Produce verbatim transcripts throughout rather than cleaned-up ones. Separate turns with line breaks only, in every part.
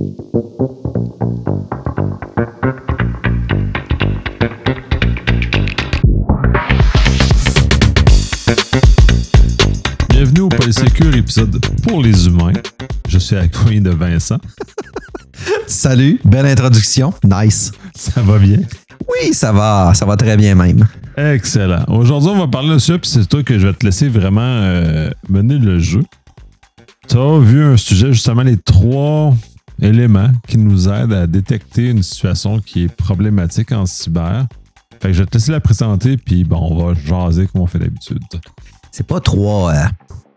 Bienvenue au Polysécure, épisode pour les humains. Je suis accompagné de Vincent.
Salut, belle introduction. Nice.
Ça va bien?
Oui, ça va. Ça va très bien même.
Excellent. Aujourd'hui, on va parler de ça, puis c'est toi que je vais te laisser vraiment euh, mener le jeu. Tu as vu un sujet, justement, les trois éléments qui nous aident à détecter une situation qui est problématique en cyber. Fait que je vais te laisser la présenter, puis bon, on va jaser comme on fait d'habitude.
C'est pas trois... Euh...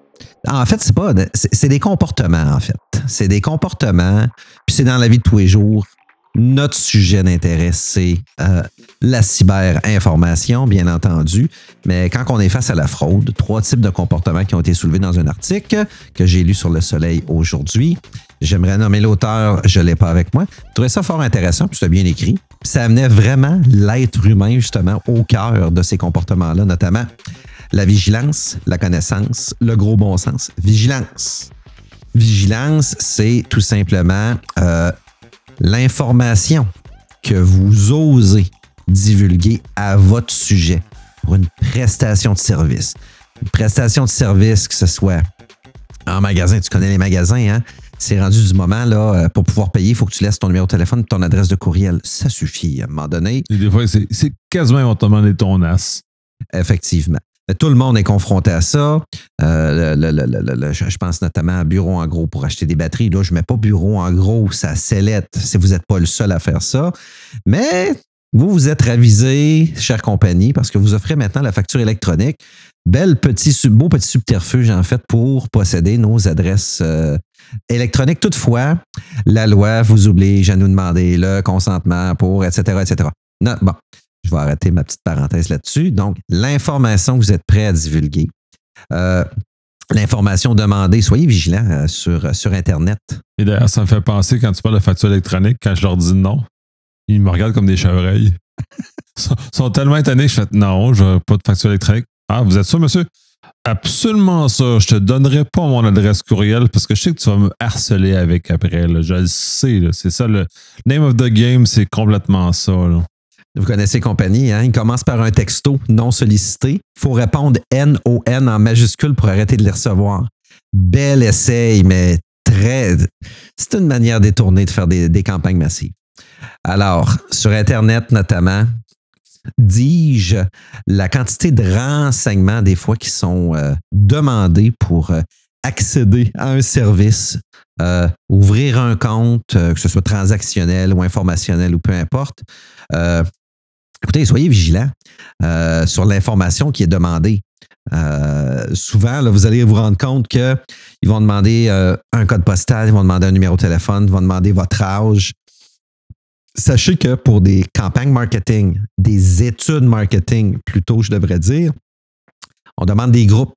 En fait, c'est pas... C'est, c'est des comportements, en fait. C'est des comportements, puis c'est dans la vie de tous les jours. Notre sujet d'intérêt, c'est euh, la cyberinformation, bien entendu. Mais quand on est face à la fraude, trois types de comportements qui ont été soulevés dans un article que j'ai lu sur Le Soleil aujourd'hui. J'aimerais nommer l'auteur, je ne l'ai pas avec moi. Je trouvais ça fort intéressant, puis c'était bien écrit. Puis ça amenait vraiment l'être humain, justement, au cœur de ces comportements-là, notamment la vigilance, la connaissance, le gros bon sens. Vigilance. Vigilance, c'est tout simplement euh, l'information que vous osez divulguer à votre sujet pour une prestation de service. Une prestation de service, que ce soit en magasin, tu connais les magasins, hein? C'est rendu du moment, là, pour pouvoir payer, il faut que tu laisses ton numéro de téléphone et ton adresse de courriel. Ça suffit, à un moment donné.
Et des fois, c'est, c'est quasiment, ils vont te demander ton as.
Effectivement. Tout le monde est confronté à ça. Euh, le, le, le, le, le, je pense notamment à Bureau en gros pour acheter des batteries. Là, je ne mets pas Bureau en gros, ça sellette si vous n'êtes pas le seul à faire ça. Mais vous, vous êtes ravisé, chère compagnie, parce que vous offrez maintenant la facture électronique. Bel petit, beau petit subterfuge, en fait, pour posséder nos adresses euh, électroniques. Toutefois, la loi vous oblige à nous demander le consentement pour, et cetera, et cetera. Non, bon. Je vais arrêter ma petite parenthèse là-dessus. Donc, l'information que vous êtes prêt à divulguer, euh, l'information demandée, soyez vigilants euh, sur, sur Internet.
Et d'ailleurs, ça me fait penser, quand tu parles de facture électronique, quand je leur dis non, ils me regardent comme des chevreuils. Ils sont, sont tellement étonnés que je fais non, je n'ai pas de facture électronique. Ah, vous êtes sûr, monsieur? Absolument ça. Je te donnerai pas mon adresse courriel parce que je sais que tu vas me harceler avec après. Là. Je le sais. Là. C'est ça, le name of the game, c'est complètement ça. Là.
Vous connaissez compagnie, hein? Il commence par un texto non sollicité. Il faut répondre N O N en majuscule pour arrêter de les recevoir. Bel essai, mais très... C'est une manière détournée de faire des, des campagnes massives. Alors, sur Internet notamment, dis-je, la quantité de renseignements des fois qui sont euh, demandés pour euh, accéder à un service, euh, ouvrir un compte, euh, que ce soit transactionnel ou informationnel ou peu importe. Euh, écoutez, soyez vigilants euh, sur l'information qui est demandée. Euh, souvent, là, vous allez vous rendre compte qu'ils vont demander euh, un code postal, ils vont demander un numéro de téléphone, ils vont demander votre âge. Sachez que pour des campagnes marketing, des études marketing, plutôt, je devrais dire, on demande des groupes.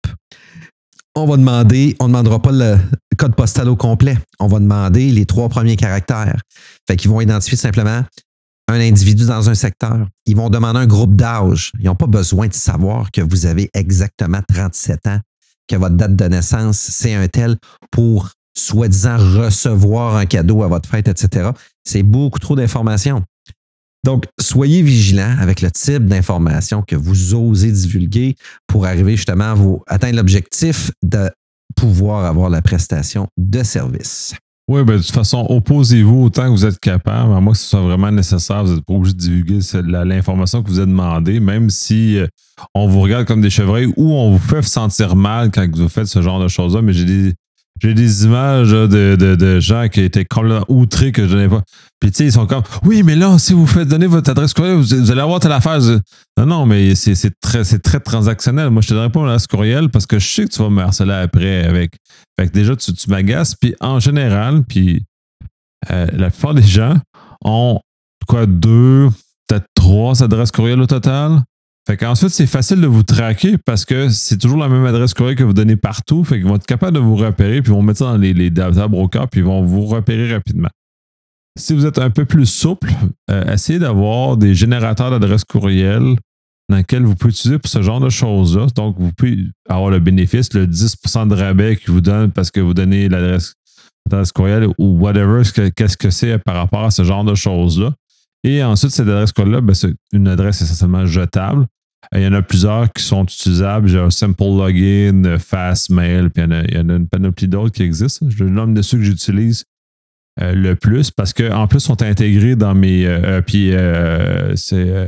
On va demander, on ne demandera pas le code postal au complet. On va demander les trois premiers caractères. Fait qu'ils vont identifier simplement un individu dans un secteur. Ils vont demander un groupe d'âge. Ils n'ont pas besoin de savoir que vous avez exactement trente-sept ans, que votre date de naissance, c'est un tel pour soi-disant recevoir un cadeau à votre fête, et cetera. C'est beaucoup trop d'informations. Donc, soyez vigilants avec le type d'information que vous osez divulguer pour arriver justement à vous atteindre l'objectif de pouvoir avoir la prestation de service.
Oui, bien, de toute façon, opposez-vous autant que vous êtes capable. À moins que ce soit vraiment nécessaire, vous n'êtes pas obligé de divulguer l'information que vous avez demandée, même si on vous regarde comme des chevreuils ou on vous fait sentir mal quand vous faites ce genre de choses-là. Mais j'ai des, j'ai des images de, de, de gens qui étaient complètement outrés que je n'ai pas. Puis, tu sais, ils sont comme, oui, mais là, si vous faites donner votre adresse courriel, vous, vous allez avoir telle affaire. Non, non, mais c'est, c'est, très, c'est très transactionnel. Moi, je te donnerai pas mon adresse courriel parce que je sais que tu vas me harceler après avec. Fait que déjà, tu, tu m'agaces. Puis, en général, puis euh, la plupart des gens ont quoi, deux, peut-être trois adresses courriel au total. Fait qu'ensuite, c'est facile de vous traquer parce que c'est toujours la même adresse courriel que vous donnez partout. Fait qu'ils vont être capables de vous repérer, puis ils vont mettre ça dans les, les data brokers, puis ils vont vous repérer rapidement. Si vous êtes un peu plus souple, euh, essayez d'avoir des générateurs d'adresses courriel dans lesquels vous pouvez utiliser pour ce genre de choses-là. Donc, vous pouvez avoir le bénéfice, le dix pour cent de rabais qu'ils vous donnent parce que vous donnez l'adresse adresse courriel ou whatever, qu'est-ce que c'est par rapport à ce genre de choses-là. Et ensuite, cette adresse courriel-là, ben, c'est une adresse essentiellement jetable. Il y en a plusieurs qui sont utilisables. J'ai un Simple Login, Fastmail, puis il y en a, il y en a une panoplie d'autres qui existent. Je nomme de ceux que j'utilise euh, le plus parce qu'en plus, ils sont intégrés dans mes. Euh, puis euh, c'est euh,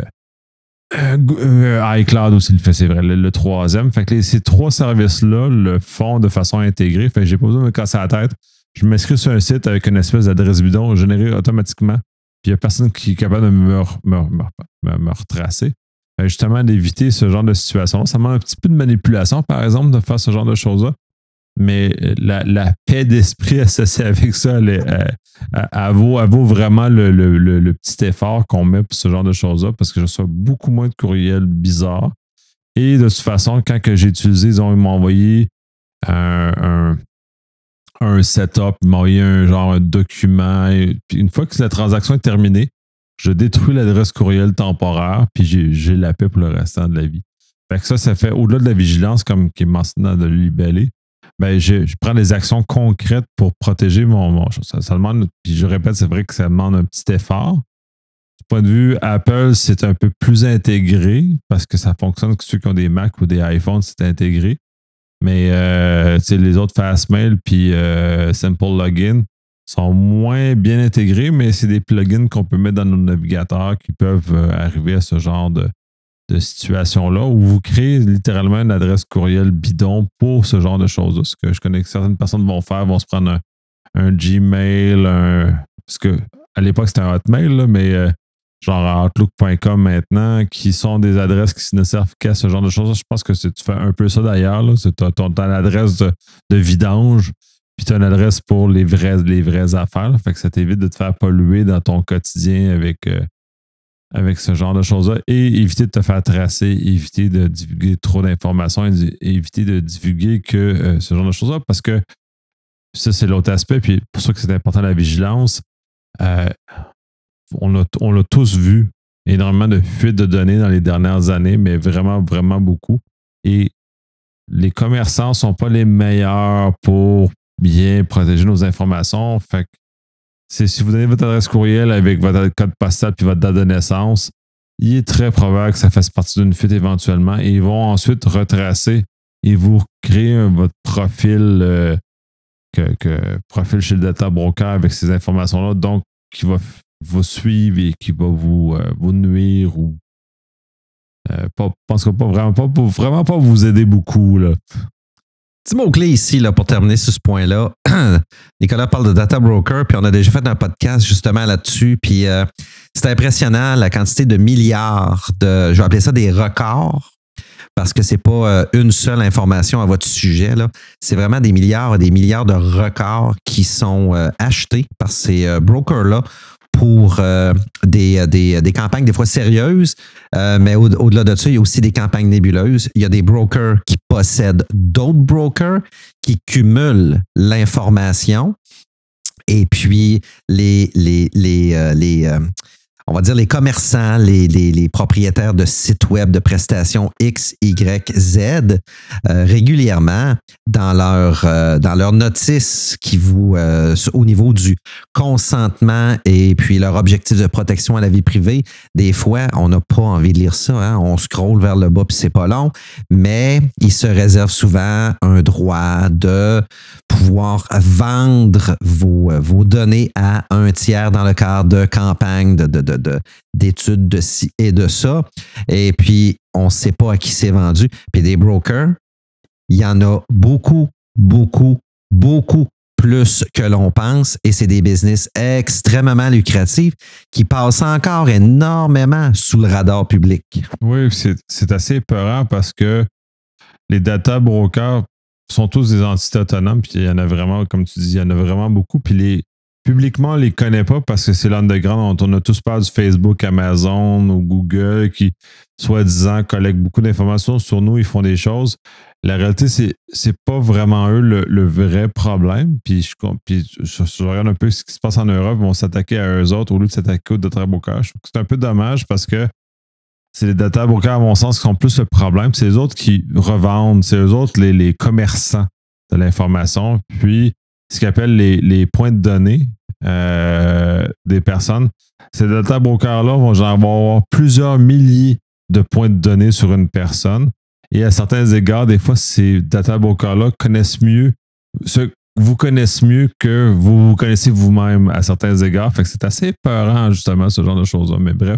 euh, iCloud aussi le fait, c'est vrai, le, le troisième. Fait que les, ces trois services-là le font de façon intégrée. Fait que j'ai pas besoin de me casser la tête. Je m'inscris sur un site avec une espèce d'adresse bidon générée automatiquement. Puis il n'y a personne qui est capable de me, me, me, me retracer. Justement, d'éviter ce genre de situation. Ça demande un petit peu de manipulation, par exemple, de faire ce genre de choses-là. Mais la, la paix d'esprit associée avec ça, elle, elle, elle, elle, vaut, elle vaut vraiment le, le, le, le petit effort qu'on met pour ce genre de choses-là parce que je reçois beaucoup moins de courriels bizarres. Et de toute façon, quand que j'ai utilisé, ils, ont, ils m'ont envoyé un, un, un setup, ils m'ont envoyé un genre un document. Et, puis une fois que la transaction est terminée, je détruis l'adresse courriel temporaire, puis j'ai, j'ai la paix pour le restant de la vie. Fait que ça, ça fait, au-delà de la vigilance, comme qui est mentionné dans le libellé, ben, je, je prends des actions concrètes pour protéger mon. mon ça, ça demande, puis je répète, c'est vrai que ça demande un petit effort. Du point de vue Apple, c'est un peu plus intégré parce que ça fonctionne que ceux qui ont des Mac ou des iPhones, c'est intégré. Mais euh, les autres Fastmail puis euh, Simple Login sont moins bien intégrés, mais c'est des plugins qu'on peut mettre dans nos navigateurs qui peuvent euh, arriver à ce genre de, de situation-là où vous créez littéralement une adresse courriel bidon pour ce genre de choses-là. Ce que je connais que certaines personnes vont faire, vont se prendre un, un Gmail, un, parce que à l'époque c'était un Hotmail, là, mais euh, genre Outlook point com maintenant, qui sont des adresses qui ne servent qu'à ce genre de choses. Je pense que c'est, tu fais un peu ça d'ailleurs. Là. C'est ton, ton, ton adresse de, de vidange. Puis tu as une adresse pour les vraies, les vraies affaires. Là. Fait que ça t'évite de te faire polluer dans ton quotidien avec, euh, avec ce genre de choses-là. Et éviter de te faire tracer, éviter de divulguer trop d'informations, et éviter de divulguer que euh, ce genre de choses-là. Parce que ça, c'est l'autre aspect. Puis pour ça que c'est important la vigilance. Euh, on, a, on l'a tous vu. Énormément de fuites de données dans les dernières années, mais vraiment, vraiment beaucoup. Et les commerçants ne sont pas les meilleurs pour bien protéger nos informations. Fait que c'est, si vous donnez votre adresse courriel avec votre code postal puis votre date de naissance, il est très probable que ça fasse partie d'une fuite éventuellement et ils vont ensuite retracer et vous créer un, votre profil, euh, que, que, profil chez le data broker avec ces informations-là, donc qui va vous suivre et qui va vous, euh, vous nuire ou euh, pas, pense que pas vraiment pas pour vraiment pas vous aider beaucoup là.
Petit mot-clé ici là, pour terminer sur ce point-là. Nicolas parle de data broker, puis on a déjà fait un podcast justement là-dessus. Puis euh, c'est impressionnant la quantité de milliards de, je vais appeler ça des records, parce que c'est pas euh, une seule information à votre sujet. Là. C'est vraiment des milliards et des milliards de records qui sont euh, achetés par ces euh, brokers-là pour euh, des, des, des campagnes des fois sérieuses, euh, mais au, au-delà de ça, il y a aussi des campagnes nébuleuses. Il y a des brokers qui possèdent d'autres brokers qui cumulent l'information et puis les, les, les, euh, les euh, on va dire les commerçants, les, les, les propriétaires de sites web de prestations X, Y, Z, euh, régulièrement dans leur euh, dans leur notice qui vous euh, au niveau du consentement et puis leur objectif de protection à la vie privée, des fois on n'a pas envie de lire ça, hein? On scrolle vers le bas puis c'est pas long, mais ils se réservent souvent un droit de pouvoir vendre vos, vos données à un tiers dans le cadre de campagne de, de, de De, d'études de ci et de ça. Et puis, on ne sait pas à qui c'est vendu. Puis des brokers, il y en a beaucoup, beaucoup, beaucoup plus que l'on pense. Et c'est des business extrêmement lucratifs qui passent encore énormément sous le radar public.
Oui, c'est, c'est assez épeurant parce que les data brokers sont tous des entités autonomes. Puis il y en a vraiment, comme tu dis, il y en a vraiment beaucoup. Puis les publiquement, on ne les connaît pas parce que c'est l'underground. On a tous peur du Facebook, Amazon ou Google qui, soi-disant, collectent beaucoup d'informations sur nous. Ils font des choses. La réalité, c'est c'est pas vraiment eux le, le vrai problème. Puis je, puis je, je regarde un peu ce qui se passe en Europe. Ils vont s'attaquer à eux autres au lieu de s'attaquer aux data brokers. Je trouve que c'est un peu dommage parce que c'est les data brokers, à mon sens, qui sont plus le problème. C'est eux autres qui revendent. C'est eux autres les, les commerçants de l'information. Puis ce qu'ils appellent les, les points de données euh, des personnes. Ces data brokers-là vont genre avoir plusieurs milliers de points de données sur une personne. Et à certains égards, des fois, ces data brokers-là connaissent mieux, ce, vous connaissent mieux que vous vous connaissez vous-même à certains égards. Fait que c'est assez épeurant, justement, ce genre de choses-là. Mais bref,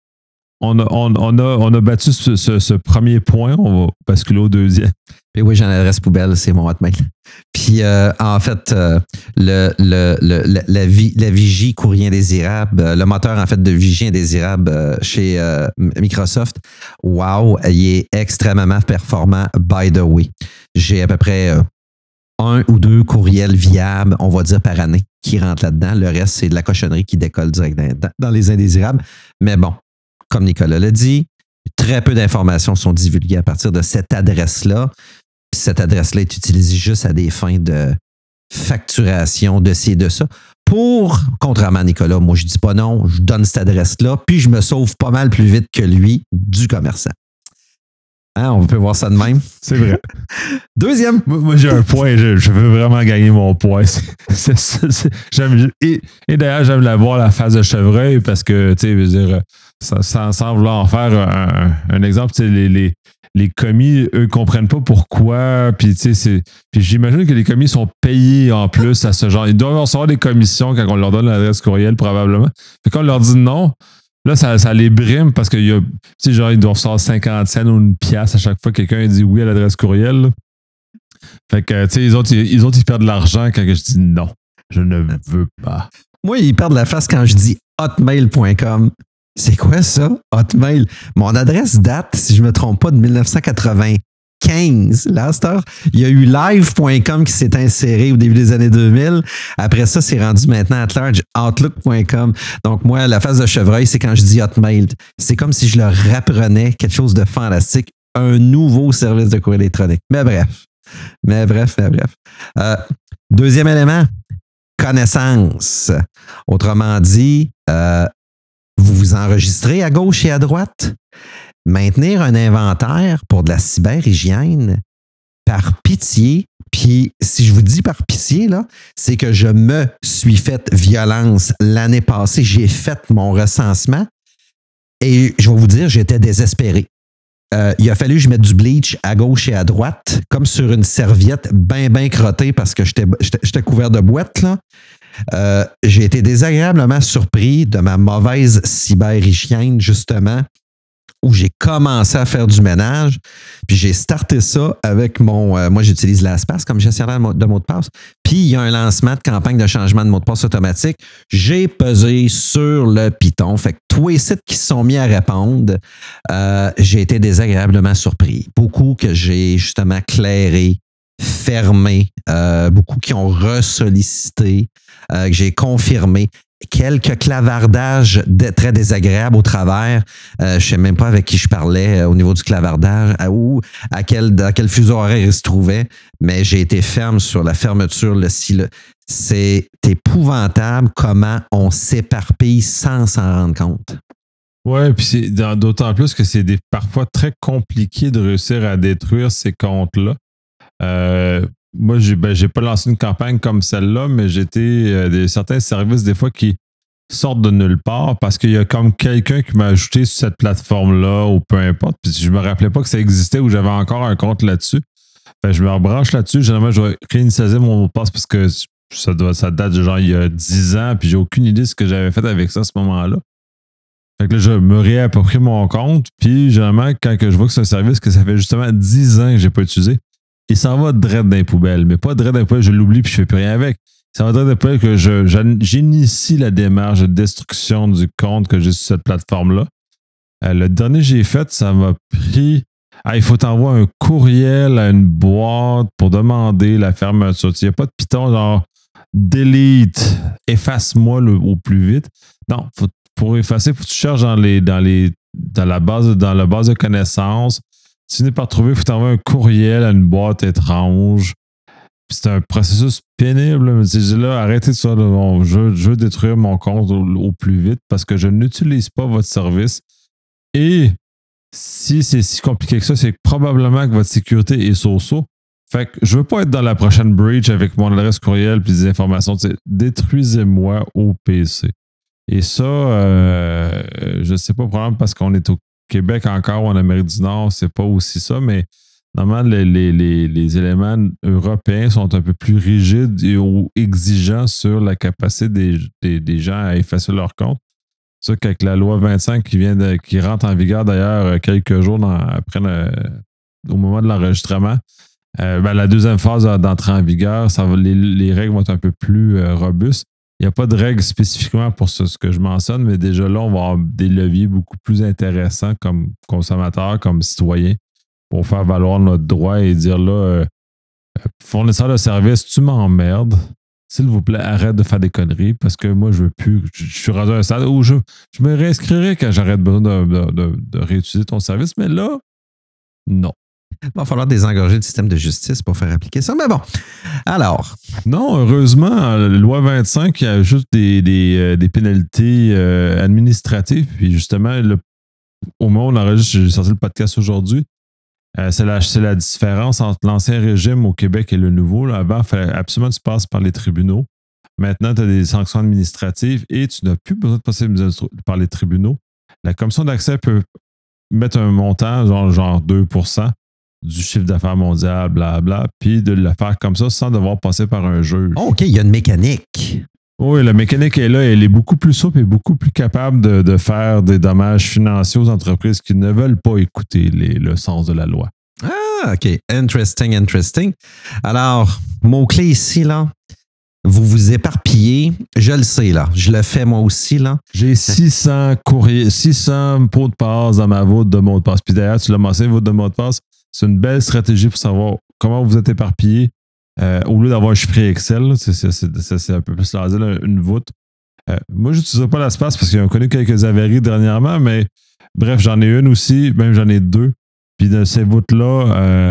on a, on, on a, on a battu ce, ce, ce premier point. On va basculer au deuxième.
Puis oui, j'ai une adresse poubelle, c'est mon hotmail. Puis euh, en fait, euh, le, le, le, la, la, vi, la vigie courrier indésirable, le moteur en fait de vigie indésirable euh, chez euh, Microsoft, wow, il est extrêmement performant, by the way. J'ai à peu près euh, un ou deux courriels viables, on va dire, par année qui rentrent là-dedans. Le reste, c'est de la cochonnerie qui décolle direct dans, dans les indésirables. Mais bon, comme Nicolas l'a dit, très peu d'informations sont divulguées à partir de cette adresse-là. Puis cette adresse-là est utilisée juste à des fins de facturation de ci et de ça. Pour, contrairement à Nicolas, moi je dis pas non, je donne cette adresse-là, puis je me sauve pas mal plus vite que lui du commerçant. Hein, on peut voir ça de même.
C'est vrai.
Deuxième.
Moi, moi, j'ai un point. Je, je veux vraiment gagner mon point. C'est, c'est, c'est, c'est, j'aime, et, et d'ailleurs, j'aime la voir la face de chevreuil parce que, tu sais, je veux dire, sans, sans, sans vouloir en faire un, un exemple, tu sais, les, les, les commis, eux, ne comprennent pas pourquoi. Puis, tu sais, c'est, puis j'imagine que les commis sont payés en plus à ce genre. Ils doivent recevoir des commissions quand on leur donne l'adresse courriel, probablement. Puis quand on leur dit non, là, ça, ça les brime parce que, tu sais, genre, ils doivent recevoir cinquante cents ou une pièce à chaque fois que quelqu'un dit oui à l'adresse courriel. Là. Fait que, tu sais, les autres, ils, ils autres, ils perdent de l'argent quand je dis non. Je ne veux pas.
Moi, ils perdent la face quand je dis hotmail point com. C'est quoi ça, Hotmail? Mon adresse date, si je ne me trompe pas, de dix-neuf cent quatre-vingt-quinze. Là, à cette heure, il y a eu live point com qui s'est inséré au début des années deux mille. Après ça, c'est rendu maintenant at large outlook point com. Donc, moi, la face de chevreuil, c'est quand je dis Hotmail. C'est comme si je leur apprenais quelque chose de fantastique, un nouveau service de courrier électronique. Mais bref. Mais bref, mais bref. Euh, deuxième élément, connaissance. Autrement dit, euh, vous vous enregistrez à gauche et à droite. Maintenir un inventaire pour de la cyberhygiène, par pitié, puis si je vous dis par pitié, là, c'est que je me suis fait violence l'année passée. J'ai fait mon recensement et je vais vous dire, j'étais désespéré. Euh, il a fallu que je mette du bleach à gauche et à droite, comme sur une serviette bien, bien crottée parce que j'étais, j'étais, j'étais couvert de boîtes, là. Euh, j'ai été désagréablement surpris de ma mauvaise cyberhygiène, justement, où j'ai commencé à faire du ménage. Puis j'ai starté ça avec mon... Euh, moi, j'utilise LastPass comme gestionnaire de mots de passe. Puis il y a un lancement de campagne de changement de mot de passe automatique. J'ai pesé sur le piton. Fait que tous les sites qui se sont mis à répondre, euh, j'ai été désagréablement surpris. Beaucoup que j'ai justement clairé, fermé, euh, beaucoup qui ont ressollicité, euh, que j'ai confirmé. Quelques clavardages de, très désagréables au travers. Euh, je ne sais même pas avec qui je parlais euh, au niveau du clavardage à, ou à quel, dans quel fuseau horaire il se trouvait, mais j'ai été ferme sur la fermeture. Le, si le, c'est épouvantable comment on s'éparpille sans s'en rendre compte.
Oui, puis c'est d'autant plus que c'est des, parfois très compliqué de réussir à détruire ces comptes-là. Euh, Moi, j'ai ben, j'ai pas lancé une campagne comme celle-là, mais j'ai été euh, des certains services des fois qui sortent de nulle part parce qu'il y a comme quelqu'un qui m'a ajouté sur cette plateforme-là ou peu importe. Puis je me rappelais pas que ça existait ou j'avais encore un compte là-dessus. Fait, je me rebranche là-dessus. Généralement, je vais réinitialiser mon mot de passe parce que ça, doit, ça date de genre il y a dix ans, puis j'ai aucune idée de ce que j'avais fait avec ça à ce moment-là. Fait que là, je me réapproprie mon compte, puis généralement, quand que je vois que c'est un service que ça fait justement dix ans que j'ai pas utilisé, il s'en va direct dans les poubelles. Mais pas direct dans les poubelles, je l'oublie puis je fais plus rien avec. Ça va direct dans les poubelles que je, j'initie la démarche de destruction du compte que j'ai sur cette plateforme-là. Euh, le dernier que j'ai fait, ça m'a pris... Ah, il faut t'envoyer un courriel à une boîte pour demander la fermeture. Il n'y a pas de piton genre delete, efface-moi le, au plus vite. Non, faut, pour effacer, il faut que tu cherches dans, les, dans, les, dans, la base, dans la base de connaissances. Si tu n'es pas trouvé, il faut t'envoyer un courriel à une boîte étrange. Puis c'est un processus pénible. Mais tu dis là, arrêtez de ça. Là, bon, je, je veux détruire mon compte au, au plus vite parce que je n'utilise pas votre service. Et si c'est si compliqué que ça, c'est que probablement que votre sécurité est so-so. Fait que je veux pas être dans la prochaine breach avec mon adresse courriel puis des informations. Détruisez-moi au P C. Et ça, euh, je sais pas, probablement parce qu'on est au Québec encore ou en Amérique du Nord, c'est pas aussi ça, mais normalement, les, les, les, les éléments européens sont un peu plus rigides et exigeants sur la capacité des, des, des gens à effacer leur compte. C'est ça qu'avec la loi vingt-cinq qui vient de, qui rentre en vigueur d'ailleurs quelques jours dans, après le, au moment de l'enregistrement, euh, ben, la deuxième phase d'entrée en vigueur, ça va, les, les règles vont être un peu plus euh, robustes. Il n'y a pas de règles spécifiquement pour ce, ce que je mentionne, mais déjà là, on va avoir des leviers beaucoup plus intéressants comme consommateurs, comme citoyens, pour faire valoir notre droit et dire là, euh, fournisseur de service, tu m'emmerdes. S'il vous plaît, arrête de faire des conneries parce que moi, je veux plus. Je, je suis rendu à un stade où je, je me réinscrirai quand j'arrête besoin de, de, de, de réutiliser ton service, mais là, non.
Il va falloir désengorger le système de justice pour faire appliquer ça. Mais bon, alors.
Non, heureusement, la loi vingt-cinq, il y a juste des, des, des pénalités euh, administratives. Puis justement, le, au moment où on enregistre, j'ai sorti le podcast aujourd'hui, euh, c'est, la, c'est la différence entre l'ancien régime au Québec et le nouveau. Là, avant, il fallait absolument que tu passes par les tribunaux. Maintenant, tu as des sanctions administratives et tu n'as plus besoin de passer par les tribunaux. La commission d'accès peut mettre un montant, genre, genre deux pour cent du chiffre d'affaires mondial, blablabla, puis de le faire comme ça sans devoir passer par un juge.
Oh, OK, il y a une mécanique.
Oui, la mécanique est là, elle est beaucoup plus souple et beaucoup plus capable de, de faire des dommages financiers aux entreprises qui ne veulent pas écouter les, le sens de la loi.
Ah, OK. Interesting, interesting. Alors, mot-clé ici, là. Vous vous éparpillez. Je le sais, là. Je le fais moi aussi, là.
J'ai six cents courriers, six cents pots de passe dans ma voûte de mot de passe. Puis d'ailleurs, tu l'as mentionné, voûte de mot de passe. C'est une belle stratégie pour savoir comment vous êtes éparpillé. Euh, au lieu d'avoir un chiffrier Excel, là, c'est, c'est, c'est, c'est un peu plus laser, une voûte. Euh, moi, je n'utilise pas l'espace parce qu'ils ont connu quelques avaries dernièrement, mais bref, j'en ai une aussi, même j'en ai deux. Puis de ces voûtes-là,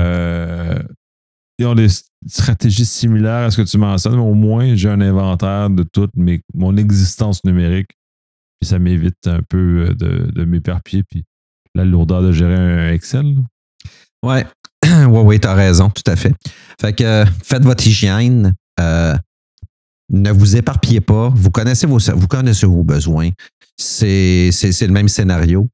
euh, ils ont des stratégies similaires à ce que tu mentionnes, mais au moins, j'ai un inventaire de toute mes, mon existence numérique. Puis ça m'évite un peu de, de m'éparpiller, puis la lourdeur de gérer un Excel. Là.
Ouais. Oui, oui, tu as raison, tout à fait. Fait que euh, faites votre hygiène. Euh, ne vous éparpillez pas. Vous connaissez vos, vous connaissez vos besoins. C'est, c'est, c'est le même scénario.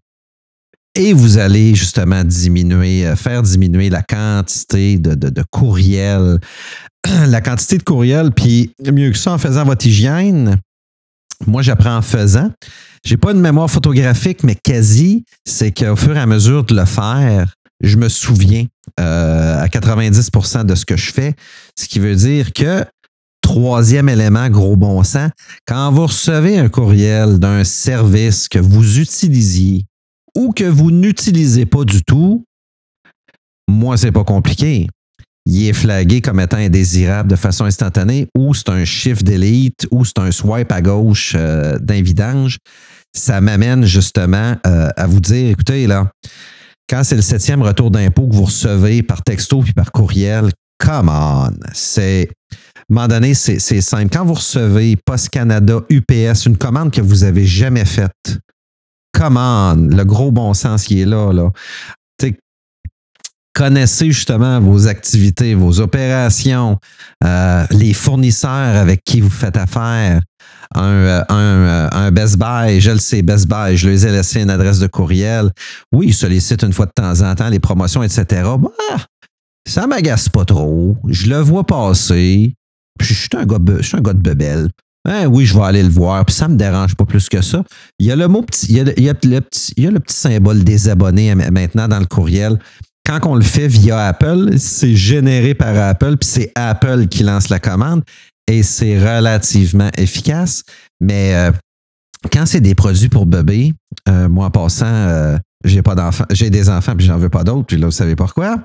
Et vous allez justement diminuer, euh, faire diminuer la quantité de, de, de courriels. La quantité de courriels, puis mieux que ça, en faisant votre hygiène, moi, j'apprends en faisant. J'ai pas une mémoire photographique, mais quasi, c'est qu'au fur et à mesure de le faire, je me souviens euh, à quatre-vingt-dix pour cent de ce que je fais, ce qui veut dire que, troisième élément, gros bon sens, quand vous recevez un courriel d'un service que vous utilisiez ou que vous n'utilisez pas du tout, moi, c'est pas compliqué. Il est flagué comme étant indésirable de façon instantanée ou c'est un shift delete ou c'est un swipe à gauche euh, d'un vidange. Ça m'amène justement euh, à vous dire, écoutez, là, quand c'est le septième retour d'impôt que vous recevez par texto puis par courriel, come on! C'est, à un moment donné, c'est, c'est simple. Quand vous recevez Post Canada, U P S, une commande que vous n'avez jamais faite, come on! Le gros bon sens qui est là, là. T'sais, connaissez justement vos activités, vos opérations, euh, les fournisseurs avec qui vous faites affaire. Un, un, un Best Buy, je le sais, Best Buy, je leur ai laissé une adresse de courriel. Oui, ils sollicitent une fois de temps en temps les promotions, et cetera. Bah, ça m'agace pas trop. Je le vois passer. Puis je suis un gars, je suis un gars de bebelle. Hein, oui, je vais aller le voir. Puis ça me dérange pas plus que ça. Il y a le mot petit, il y a, il y a le petit, il y a le petit symbole des abonnés maintenant dans le courriel. Quand on le fait via Apple, c'est généré par Apple, puis c'est Apple qui lance la commande. Et c'est relativement efficace. Mais euh, quand c'est des produits pour bébé, euh, moi en passant, euh, j'ai pas d'enfants, j'ai des enfants puis j'en veux pas d'autres, puis là, vous savez pourquoi?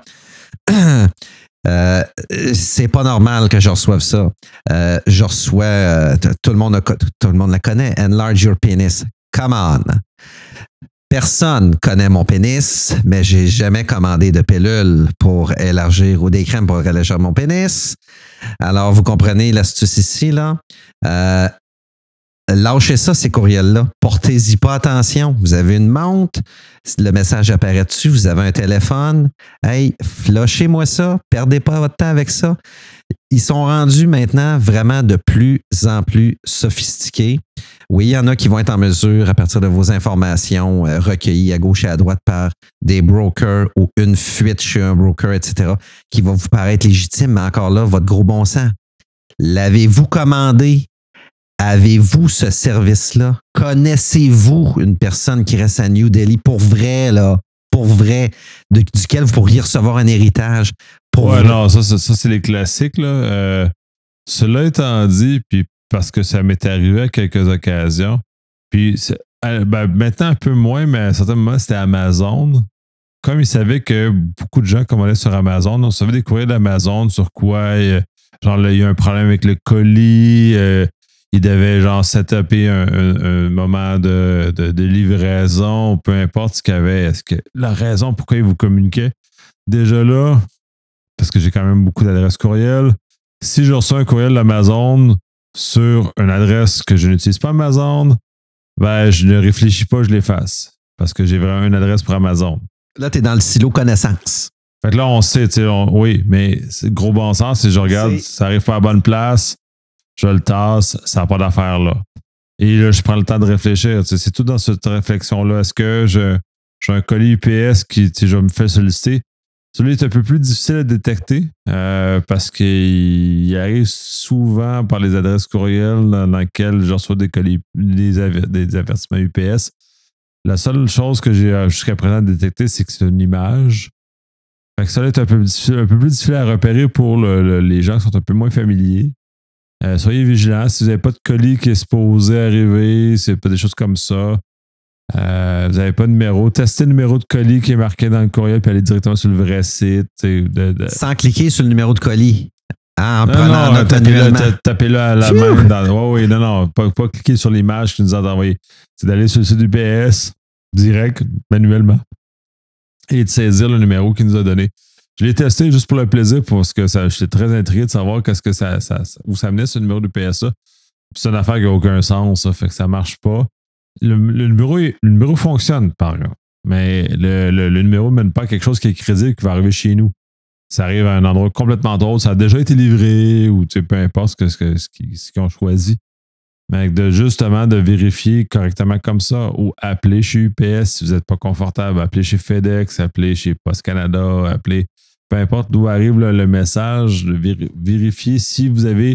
euh, c'est pas normal que je reçoive ça. Euh, je reçois, euh, tout le monde a, tout le monde la connaît, enlarge your penis. Come on! Personne connaît mon pénis, mais j'ai jamais commandé de pilule pour élargir ou des crèmes pour élargir mon pénis. Alors, vous comprenez l'astuce ici, là. Euh, lâchez ça, ces courriels-là. Portez-y pas attention. Vous avez une montre, le message apparaît dessus, vous avez un téléphone. Hey, flushez-moi ça, perdez pas votre temps avec ça. Ils sont rendus maintenant vraiment de plus en plus sophistiqués. Oui, il y en a qui vont être en mesure, à partir de vos informations euh, recueillies à gauche et à droite par des brokers ou une fuite chez un broker, et cetera, qui va vous paraître légitime, mais encore là, votre gros bon sens. L'avez-vous commandé? Avez-vous ce service-là? Connaissez-vous une personne qui reste à New Delhi pour vrai, là? Pour vrai, de, duquel vous pourriez recevoir un héritage? Pour
ouais,
vrai.
non, ça, ça, ça c'est les classiques, là. Euh, cela étant dit, puis parce que ça m'est arrivé à quelques occasions, puis ben, maintenant un peu moins, mais à un certain moment, c'était Amazon. Comme ils savaient que beaucoup de gens commandaient sur Amazon, on recevait des courriers d'Amazon sur quoi, genre, là, il y a un problème avec le colis, euh, ils devaient, genre, setuper un, un, un moment de, de, de livraison, peu importe ce qu'il y avait. Est-ce que la raison pourquoi ils vous communiquaient, déjà là, parce que j'ai quand même beaucoup d'adresses courriel, si je reçois un courriel d'Amazon sur une adresse que je n'utilise pas Amazon, ben, je ne réfléchis pas, je l'efface. Parce que j'ai vraiment une adresse pour Amazon.
Là, tu es dans le silo connaissance.
Fait que là, on sait, tu sais, on, oui, mais c'est gros bon sens. Si je regarde, c'est... ça n'arrive pas à la bonne place, je le tasse, ça n'a pas d'affaire là. Et là, je prends le temps de réfléchir. Tu sais, c'est tout dans cette réflexion-là. Est-ce que je, j'ai un colis U P S qui, tu sais, je me fais solliciter? Celui est un peu plus difficile à détecter euh, parce qu'il arrive souvent par les adresses courriels dans lesquelles je reçois des colis, des, aver, des avertissements U P S. La seule chose que j'ai jusqu'à présent détectée, c'est que c'est une image. Fait que ça est un peu, difficile, un peu plus difficile à repérer pour le, le, les gens qui sont un peu moins familiers. Euh, soyez vigilants. Si vous n'avez pas de colis qui est supposé arriver, c'est pas des choses comme ça. Euh, vous n'avez pas de numéro. Testez le numéro de colis qui est marqué dans le courriel puis allez directement sur le vrai site. De, de...
Sans cliquer sur le numéro de colis. Ah, en
non,
prenant
non,
note
tapez-le,
manuellement.
tapez-le à la Phew! main. Dans... Oui, oui, non, non. Pas, pas cliquer sur l'image qui nous a envoyé. C'est d'aller sur le site du U P S direct, manuellement, et de saisir le numéro qu'il nous a donné. Je l'ai testé juste pour le plaisir parce que ça, j'étais très intrigué de savoir qu'est-ce que ça, ça, où ça menait ce numéro du P S A. C'est une affaire qui n'a aucun sens, ça fait que ça ne marche pas. Le, le, numéro, le numéro fonctionne, par exemple, mais le, le, le numéro ne mène pas à quelque chose qui est crédible qui va arriver chez nous. Ça arrive à un endroit complètement d'autre, ça a déjà été livré ou tu sais, peu importe ce, que, ce, que, ce, qu'ils, ce qu'ils ont choisi. Mais de justement de vérifier correctement comme ça ou appeler chez U P S si vous n'êtes pas confortable, appeler chez FedEx, appeler chez Post Canada, appeler peu importe d'où arrive le, le message, de vér- vérifier si vous avez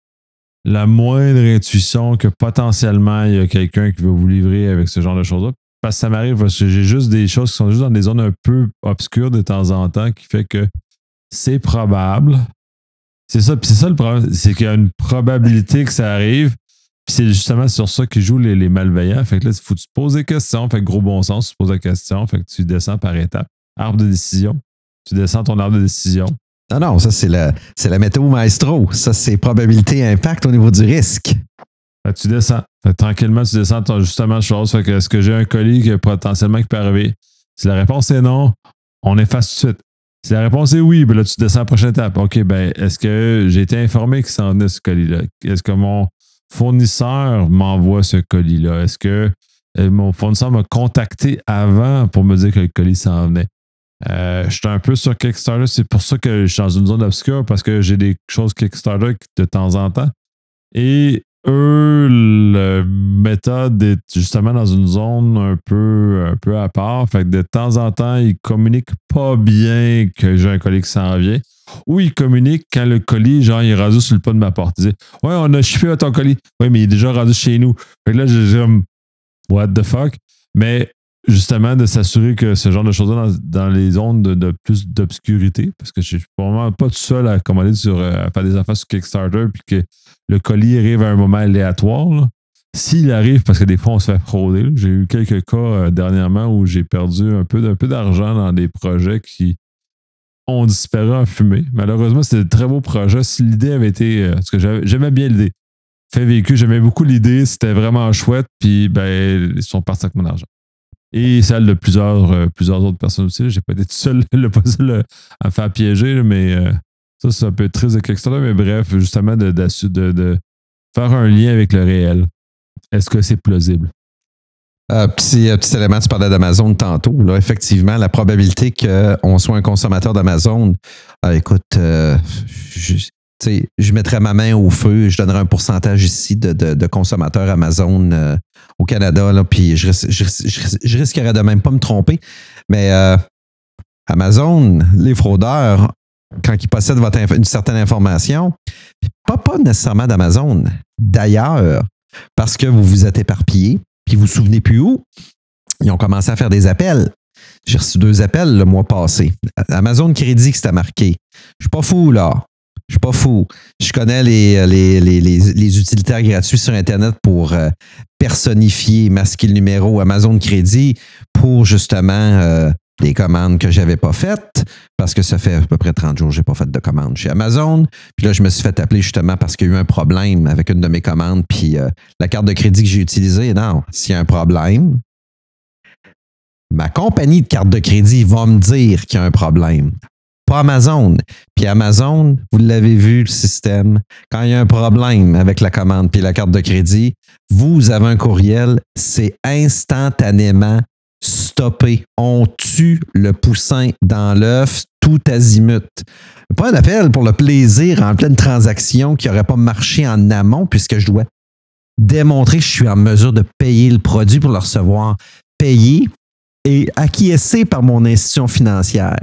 la moindre intuition que potentiellement il y a quelqu'un qui veut vous livrer avec ce genre de choses-là. Parce que ça m'arrive parce que j'ai juste des choses qui sont juste dans des zones un peu obscures de temps en temps qui fait que c'est probable. C'est ça, puis c'est ça le problème, c'est qu'il y a une probabilité que ça arrive. Puis c'est justement sur ça qu'ils jouent les, les malveillants. Fait que là, il faut que tu te poses des questions. Fait que gros bon sens, tu te poses la question. Fait que tu descends par étapes. Arbre de décision. Tu descends ton arbre de décision.
Non, non, ça, c'est la, c'est la météo maestro. Ça, c'est probabilité et impact au niveau du risque.
Fait que tu descends. Fait que tranquillement, tu descends ton, justement chose. Fait que est-ce que j'ai un colis qui potentiellement qui peut arriver? Si la réponse est non, on efface tout de suite. Si la réponse est oui, ben là, tu descends à la prochaine étape. OK, ben, est-ce que j'ai été informé qu'il s'en venait ce colis-là? Est-ce que mon fournisseur m'envoie ce colis-là? Est-ce que euh, mon fournisseur m'a contacté avant pour me dire que le colis s'en venait? Euh, je suis un peu sur Kickstarter. C'est pour ça que je suis dans une zone obscure parce que j'ai des choses Kickstarter de temps en temps. Et eux, la méthode est justement dans une zone un peu, un peu à part. Fait que de temps en temps, ils communiquent pas bien que j'ai un colis qui s'en vient. Ou ils communiquent quand le colis, genre, il est rendu sur le pas de ma porte. Ils disent ouais, on a shippé ton colis. Oui, mais il est déjà rendu chez nous. Fait que là, j'ai comme what the fuck? Mais justement, de s'assurer que ce genre de choses-là dans, dans les zones de, de plus d'obscurité, parce que je suis vraiment pas tout seul à commander sur, à faire des affaires sur Kickstarter, puis que le colis arrive à un moment aléatoire. Là. S'il arrive, parce que des fois, on se fait frauder. Là. J'ai eu quelques cas euh, dernièrement où j'ai perdu un peu, un peu d'argent dans des projets qui ont disparu en fumée. Malheureusement, c'était de très beaux projets. Si l'idée avait été... Euh, parce que j'avais, j'aimais bien l'idée. Fait véhicule, j'aimais beaucoup l'idée. C'était vraiment chouette. Puis, ben, ils sont partis avec mon argent. Et celle de plusieurs, euh, plusieurs autres personnes aussi. Là. J'ai pas été tout seul, le, pas seul à me faire piéger, là, mais euh, ça, c'est un peu triste de Kickstarter. Mais bref, justement, de, de, de, de faire un lien avec le réel. Est-ce que c'est plausible?
Euh, petit, euh, petit élément, tu parlais d'Amazon tantôt. Là, effectivement, la probabilité qu'on soit un consommateur d'Amazon, euh, écoute, euh, je, je mettrais ma main au feu, je donnerais un pourcentage ici de, de, de consommateurs Amazon euh, au Canada, là, puis je, je, je, je risquerais de même pas me tromper. Mais euh, Amazon, les fraudeurs, quand ils possèdent votre inf- une certaine information, pas, pas nécessairement d'Amazon, d'ailleurs, parce que vous vous êtes éparpillé, puis vous vous souvenez plus où, ils ont commencé à faire des appels. J'ai reçu deux appels le mois passé. Amazon Crédit qui s'était marqué. Je suis pas fou, là. Je suis pas fou. Je connais les, les, les, les, les utilitaires gratuits sur Internet pour euh, personnifier, masquer le numéro Amazon Crédit pour justement euh, des commandes que j'avais pas faites parce que ça fait à peu près trente jours que j'ai pas fait de commande chez Amazon. Puis là, je me suis fait appeler justement parce qu'il y a eu un problème avec une de mes commandes. Puis euh, la carte de crédit que j'ai utilisée, non, s'il y a un problème, ma compagnie de carte de crédit va me dire qu'il y a un problème. Pas Amazon. Puis Amazon, vous l'avez vu, le système, quand il y a un problème avec la commande puis la carte de crédit, vous avez un courriel, c'est instantanément stoppé. On tue le poussin dans l'œuf tout azimut. Pas un appel pour le plaisir en pleine transaction qui n'aurait pas marché en amont puisque je dois démontrer que je suis en mesure de payer le produit pour le recevoir. Payer et acquiescer par mon institution financière.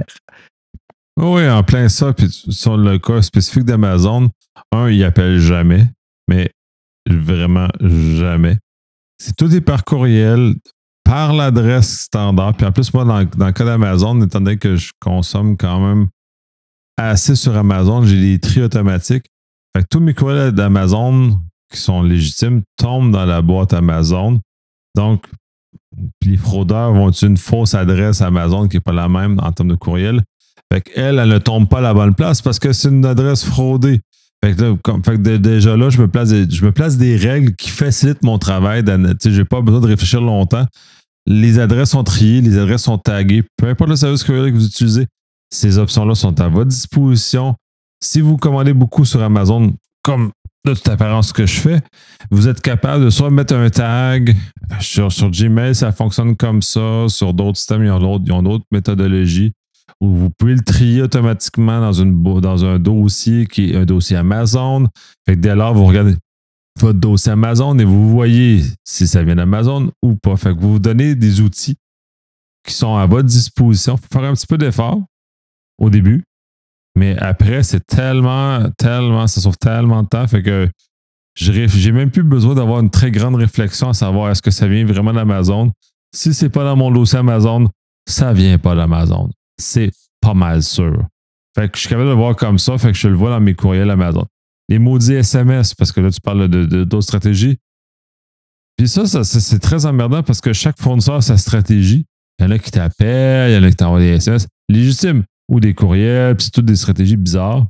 Oui, en plein ça. Puis sur le cas spécifique d'Amazon, un, il appelle jamais, mais vraiment jamais. C'est tout est par courriel, par l'adresse standard. Puis en plus, moi, dans, dans le cas d'Amazon, étant donné que je consomme quand même assez sur Amazon, j'ai des tris automatiques. Fait que tous mes courriels d'Amazon qui sont légitimes tombent dans la boîte Amazon. Donc, puis les fraudeurs vont utiliser une fausse adresse Amazon qui n'est pas la même en termes de courriel. Fait qu'elle, elle ne tombe pas à la bonne place parce que c'est une adresse fraudée. Fait que, là, comme, fait que de, déjà là, je me, place des, je me place des règles qui facilitent mon travail. Je n'ai pas besoin de réfléchir longtemps. Les adresses sont triées, les adresses sont taguées. Peu importe le service courriel que vous utilisez, ces options-là sont à votre disposition. Si vous commandez beaucoup sur Amazon, comme de toute apparence ce que je fais, vous êtes capable de soit mettre un tag sur, sur Gmail, ça fonctionne comme ça. Sur d'autres systèmes, ils ont d'autres, ils ont d'autres méthodologies où vous pouvez le trier automatiquement dans, une, dans un dossier qui est un dossier Amazon. Fait que dès lors, vous regardez votre dossier Amazon et vous voyez si ça vient d'Amazon ou pas. Fait que vous vous donnez des outils qui sont à votre disposition. Il faut faire un petit peu d'effort au début. Mais après, c'est tellement, tellement, ça sauve tellement de temps. Fait que j'ai même plus besoin d'avoir une très grande réflexion à savoir est-ce que ça vient vraiment d'Amazon. Si c'est pas dans mon dossier Amazon, ça vient pas d'Amazon. C'est pas mal sûr. Fait que je suis capable de le voir comme ça, fait que je le vois dans mes courriels Amazon. Les maudits S M S, parce que là, tu parles de, de, d'autres stratégies. Puis ça, ça c'est très emmerdant parce que chaque fournisseur a sa stratégie. Il y en a qui t'appellent, il y en a qui t'envoient des S M S légitimes ou des courriels, puis c'est toutes des stratégies bizarres.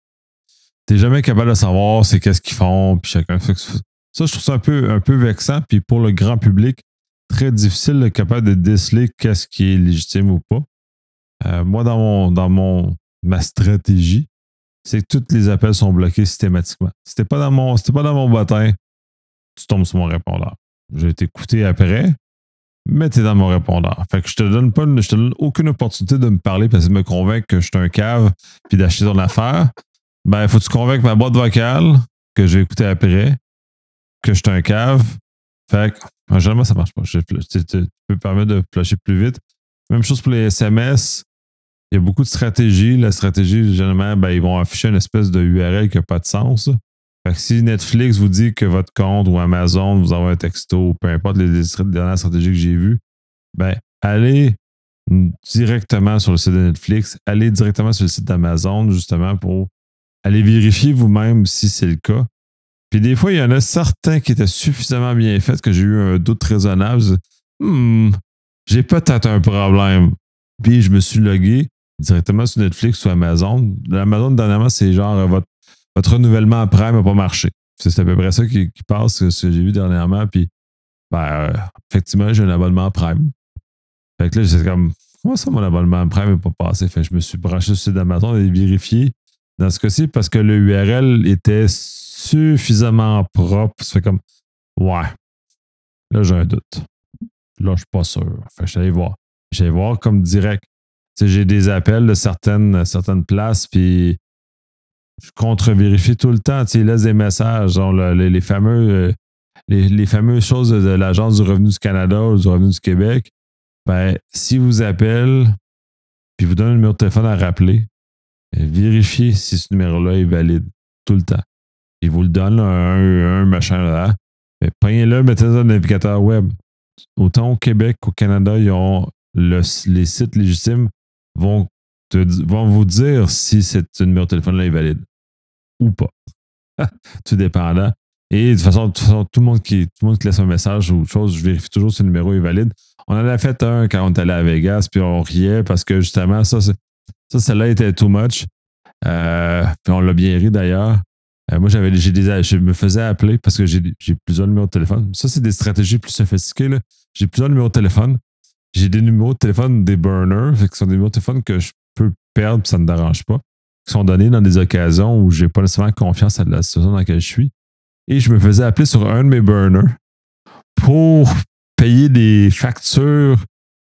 T'es jamais capable de savoir c'est qu'est-ce qu'ils font, puis chacun fait. Ça, je trouve ça un peu, un peu vexant, puis pour le grand public, très difficile de capable de déceler qu'est-ce qui est légitime ou pas. Euh, moi, dans mon, dans mon ma stratégie, c'est que tous les appels sont bloqués systématiquement. Si t'es pas dans mon, si t'es pas dans mon bottin, tu tombes sur mon répondeur. Je vais t'écouter après, mais t'es dans mon répondeur. Fait que je te donne pas, je te donne aucune opportunité de me parler parce que de me convaincre que je suis un cave puis d'acheter ton affaire. Ben, il faut que tu convainques ma boîte vocale que je vais écouter après, que je suis un cave. Fait que, généralement, ça marche pas. Je, tu, tu, tu peux permettre de flusher plus vite. Même chose pour les S M S. Il y a beaucoup de stratégies. La stratégie, généralement, ben, ils vont afficher une espèce de U R L qui n'a pas de sens. Fait que si Netflix vous dit que votre compte ou Amazon vous envoie un texto, peu importe les, les dernières stratégies que j'ai vues, ben, allez directement sur le site de Netflix, allez directement sur le site d'Amazon, justement, pour aller vérifier vous-même si c'est le cas. Puis des fois, il y en a certains qui étaient suffisamment bien faits que j'ai eu un doute raisonnable. Hmm, j'ai peut-être un problème. Puis je me suis logué directement sur Netflix ou Amazon. L'Amazon, dernièrement, c'est genre votre, votre renouvellement en Prime n'a pas marché. C'est à peu près ça qui, qui passe, ce que j'ai vu dernièrement. Puis, ben, euh, effectivement, j'ai un abonnement Prime. Fait que là, c'est comme, comment ça, mon abonnement Prime n'est pas passé? Fait que je me suis branché sur le site d'Amazon et vérifié. Dans ce cas-ci, parce que le U R L était suffisamment propre. Ça fait comme, ouais, Là, j'ai un doute. Là, je suis pas sûr. Fait que je suis allé voir. Je suis allé voir comme direct. Tu sais, j'ai des appels de certaines, certaines places, puis je contre-vérifie tout le temps. Tu sais, ils laissent des messages, genre le- les, les fameux, euh, les, les fameuses choses de l'Agence du revenu du Canada ou du revenu du Québec. Ben, si vous appellent, puis vous donne un numéro de téléphone à rappeler, vérifiez si ce numéro-là est valide tout le temps. Ils vous le donnent, là, un, un machin là. Mais prenez-le, mettez-le dans le navigateur web. Autant au Québec qu'au Canada, ils ont le- les sites légitimes vont, te, vont vous dire si ce numéro de téléphone-là est valide ou pas. Tout dépendant. Et de toute façon, de toute façon, tout, le monde qui, tout le monde qui laisse un message ou autre chose, je vérifie toujours si le numéro est valide. On en a fait un quand on est allé à Vegas, puis on riait parce que justement, ça, ça celle-là était too much. Euh, puis on l'a bien ri d'ailleurs. Euh, moi, j'avais, j'ai des, je me faisais appeler parce que j'ai, j'ai plusieurs numéros de téléphone. Ça, c'est des stratégies plus sophistiquées. Là. J'ai plusieurs numéros de téléphone. J'ai des numéros de téléphone, des burners, fait que ce sont des numéros de téléphone que je peux perdre, puis ça ne me dérange pas, qui sont donnés dans des occasions où je n'ai pas nécessairement confiance à la situation dans laquelle je suis. Et je me faisais appeler sur un de mes burners pour payer des factures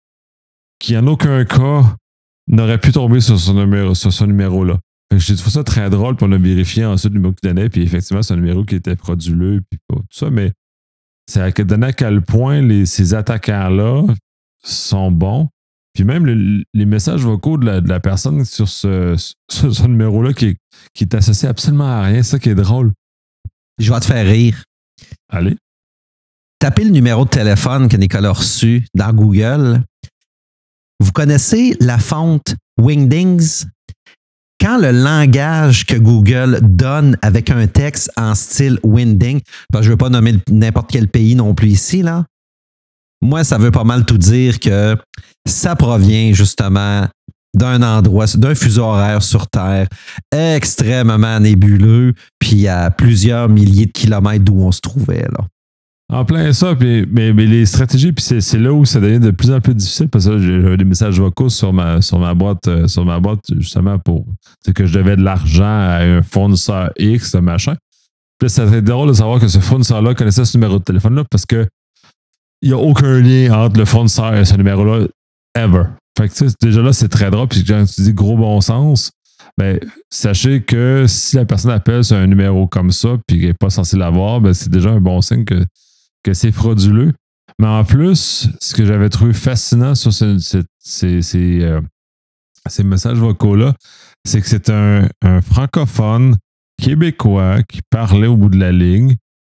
qui, en aucun cas, n'auraient pu tomber sur ce numéro, sur ce numéro-là. J'ai trouvé ça très drôle, puis on a vérifié ensuite le numéro qu'il donnait, puis effectivement, c'est un numéro qui était frauduleux, puis tout ça, mais c'est à donner à quel point les, ces attaquants-là sont bons. Puis même le, les messages vocaux de la, de la personne sur ce, sur ce numéro-là qui est, qui est associé absolument à rien, c'est ça qui est drôle.
Je vais te faire rire.
Allez.
Tapez le numéro de téléphone que Nicolas a reçu dans Google. Vous connaissez la fonte Wingdings? Quand le langage que Google donne avec un texte en style Wingding, parce que je ne veux pas nommer n'importe quel pays non plus ici, là, moi, ça veut pas mal tout dire que ça provient justement d'un endroit, d'un fuseau horaire sur Terre extrêmement nébuleux, puis à plusieurs milliers de kilomètres d'où on se trouvait, là.
En plein ça, puis, mais, mais les stratégies, puis c'est, c'est là où ça devient de plus en plus difficile parce que j'avais des messages vocaux sur ma, sur ma boîte, sur ma boîte justement pour c'est que je devais de l'argent à un fournisseur X, machin. Puis ça serait drôle de savoir que ce fournisseur-là connaissait ce numéro de téléphone-là parce que il n'y a aucun lien entre le fournisseur et ce numéro-là, ever. Fait que tu sais, déjà là, c'est très drôle, puis quand tu dis gros bon sens, ben, sachez que si la personne appelle sur un numéro comme ça, puis qu'elle n'est pas censée l'avoir, ben, c'est déjà un bon signe que que c'est frauduleux. Mais en plus, ce que j'avais trouvé fascinant sur ce, ce, ces, ces, euh, ces messages vocaux-là, c'est que c'est un, un francophone québécois qui parlait au bout de la ligne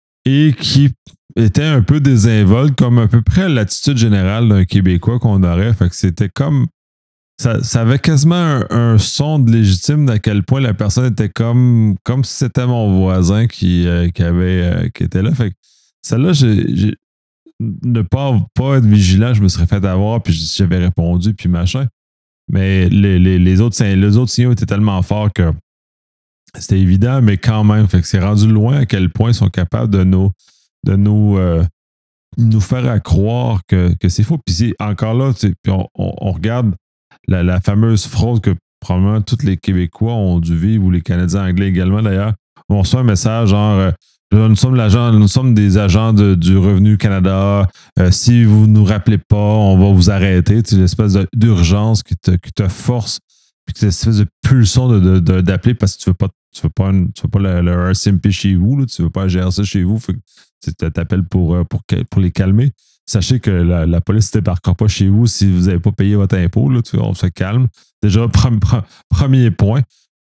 et qui était un peu désinvolte, comme à peu près l'attitude générale d'un Québécois qu'on aurait. Fait que c'était comme... Ça, ça avait quasiment un, un son de légitime d'à quel point la personne était comme, comme si c'était mon voisin qui, euh, qui, avait, euh, qui était là. Fait que celle-là, j'ai, j'ai, ne pas, pas être vigilant, je me serais fait avoir, puis j'avais répondu, puis machin. Mais les, les, les, autres, les autres signaux étaient tellement forts que c'était évident, mais quand même, fait que c'est rendu loin à quel point ils sont capables de nous, de nous, euh, nous faire à croire que, que c'est faux. Puis c'est encore là, puis on, on, on regarde la, la fameuse fraude que probablement tous les Québécois ont dû vivre, ou les Canadiens anglais également d'ailleurs. On reçoit un message genre... Euh, Nous sommes, l'agent, nous sommes des agents de, du Revenu Canada. Euh, si vous ne nous rappelez pas, on va vous arrêter. C'est l'espèce de, d'urgence qui te, qui te force, puis c'est l'espèce de pulsion de, de, de, d'appeler parce que tu ne veux pas, tu veux pas, une, tu veux pas le, le R C M P chez vous, là, tu ne veux pas gérer ça chez vous. Tu t'appelles pour, pour, pour les calmer. Sachez que la, la police ne débarquera pas chez vous si vous n'avez pas payé votre impôt. Là, tu vois, on se calme. Déjà, premier point.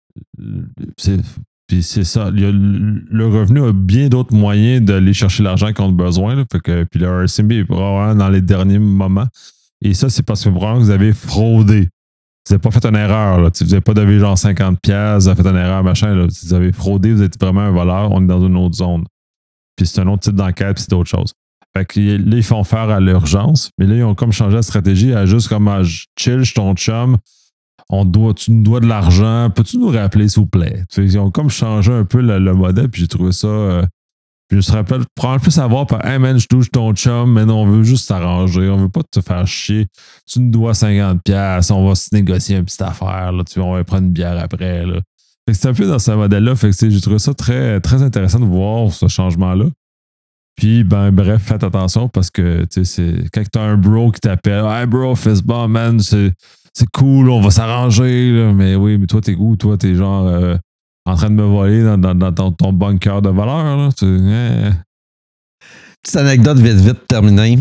C'est. Puis c'est ça. Il y a le revenu a bien d'autres moyens d'aller chercher l'argent qu'ils ont besoin. Là, fait que, puis le R C M P est probablement dans les derniers moments. Et ça, c'est parce que probablement vous avez fraudé. Vous n'avez pas fait une erreur. Là. Vous n'avez pas donné genre cinquante piastres, vous avez fait une erreur, machin. Là. Vous avez fraudé, vous êtes vraiment un voleur, on est dans une autre zone. Puis c'est un autre type d'enquête, puis c'est d'autres choses. Fait que là, ils font faire à l'urgence, mais là, ils ont comme changé la stratégie à juste comme à chill, je ton chum. On doit, tu nous dois de l'argent, peux-tu nous rappeler, s'il vous plaît? Ils ont comme changé un peu le, le modèle, puis j'ai trouvé ça. Euh, puis je me rappelle, probablement plus savoir par hey man, je touche ton chum, mais non, on veut juste s'arranger, on veut pas te faire chier. Tu nous dois cinquante piastres, on va se négocier une petite affaire, là, tu vois, on va prendre une bière après. Là. Fait que c'est un peu dans ce modèle-là. Fait que j'ai trouvé ça très, très intéressant de voir ce changement-là. Puis, ben, bref, faites attention parce que, tu sais, c'est quand tu as un bro qui t'appelle, hey bro, fist bump, man, c'est, c'est cool, on va s'arranger, là. Mais oui, mais toi, t'es où? Toi, t'es genre euh, en train de me voler dans, dans, dans ton, ton bunker de valeur, là. Tu, eh.
Petite anecdote vite, vite terminée.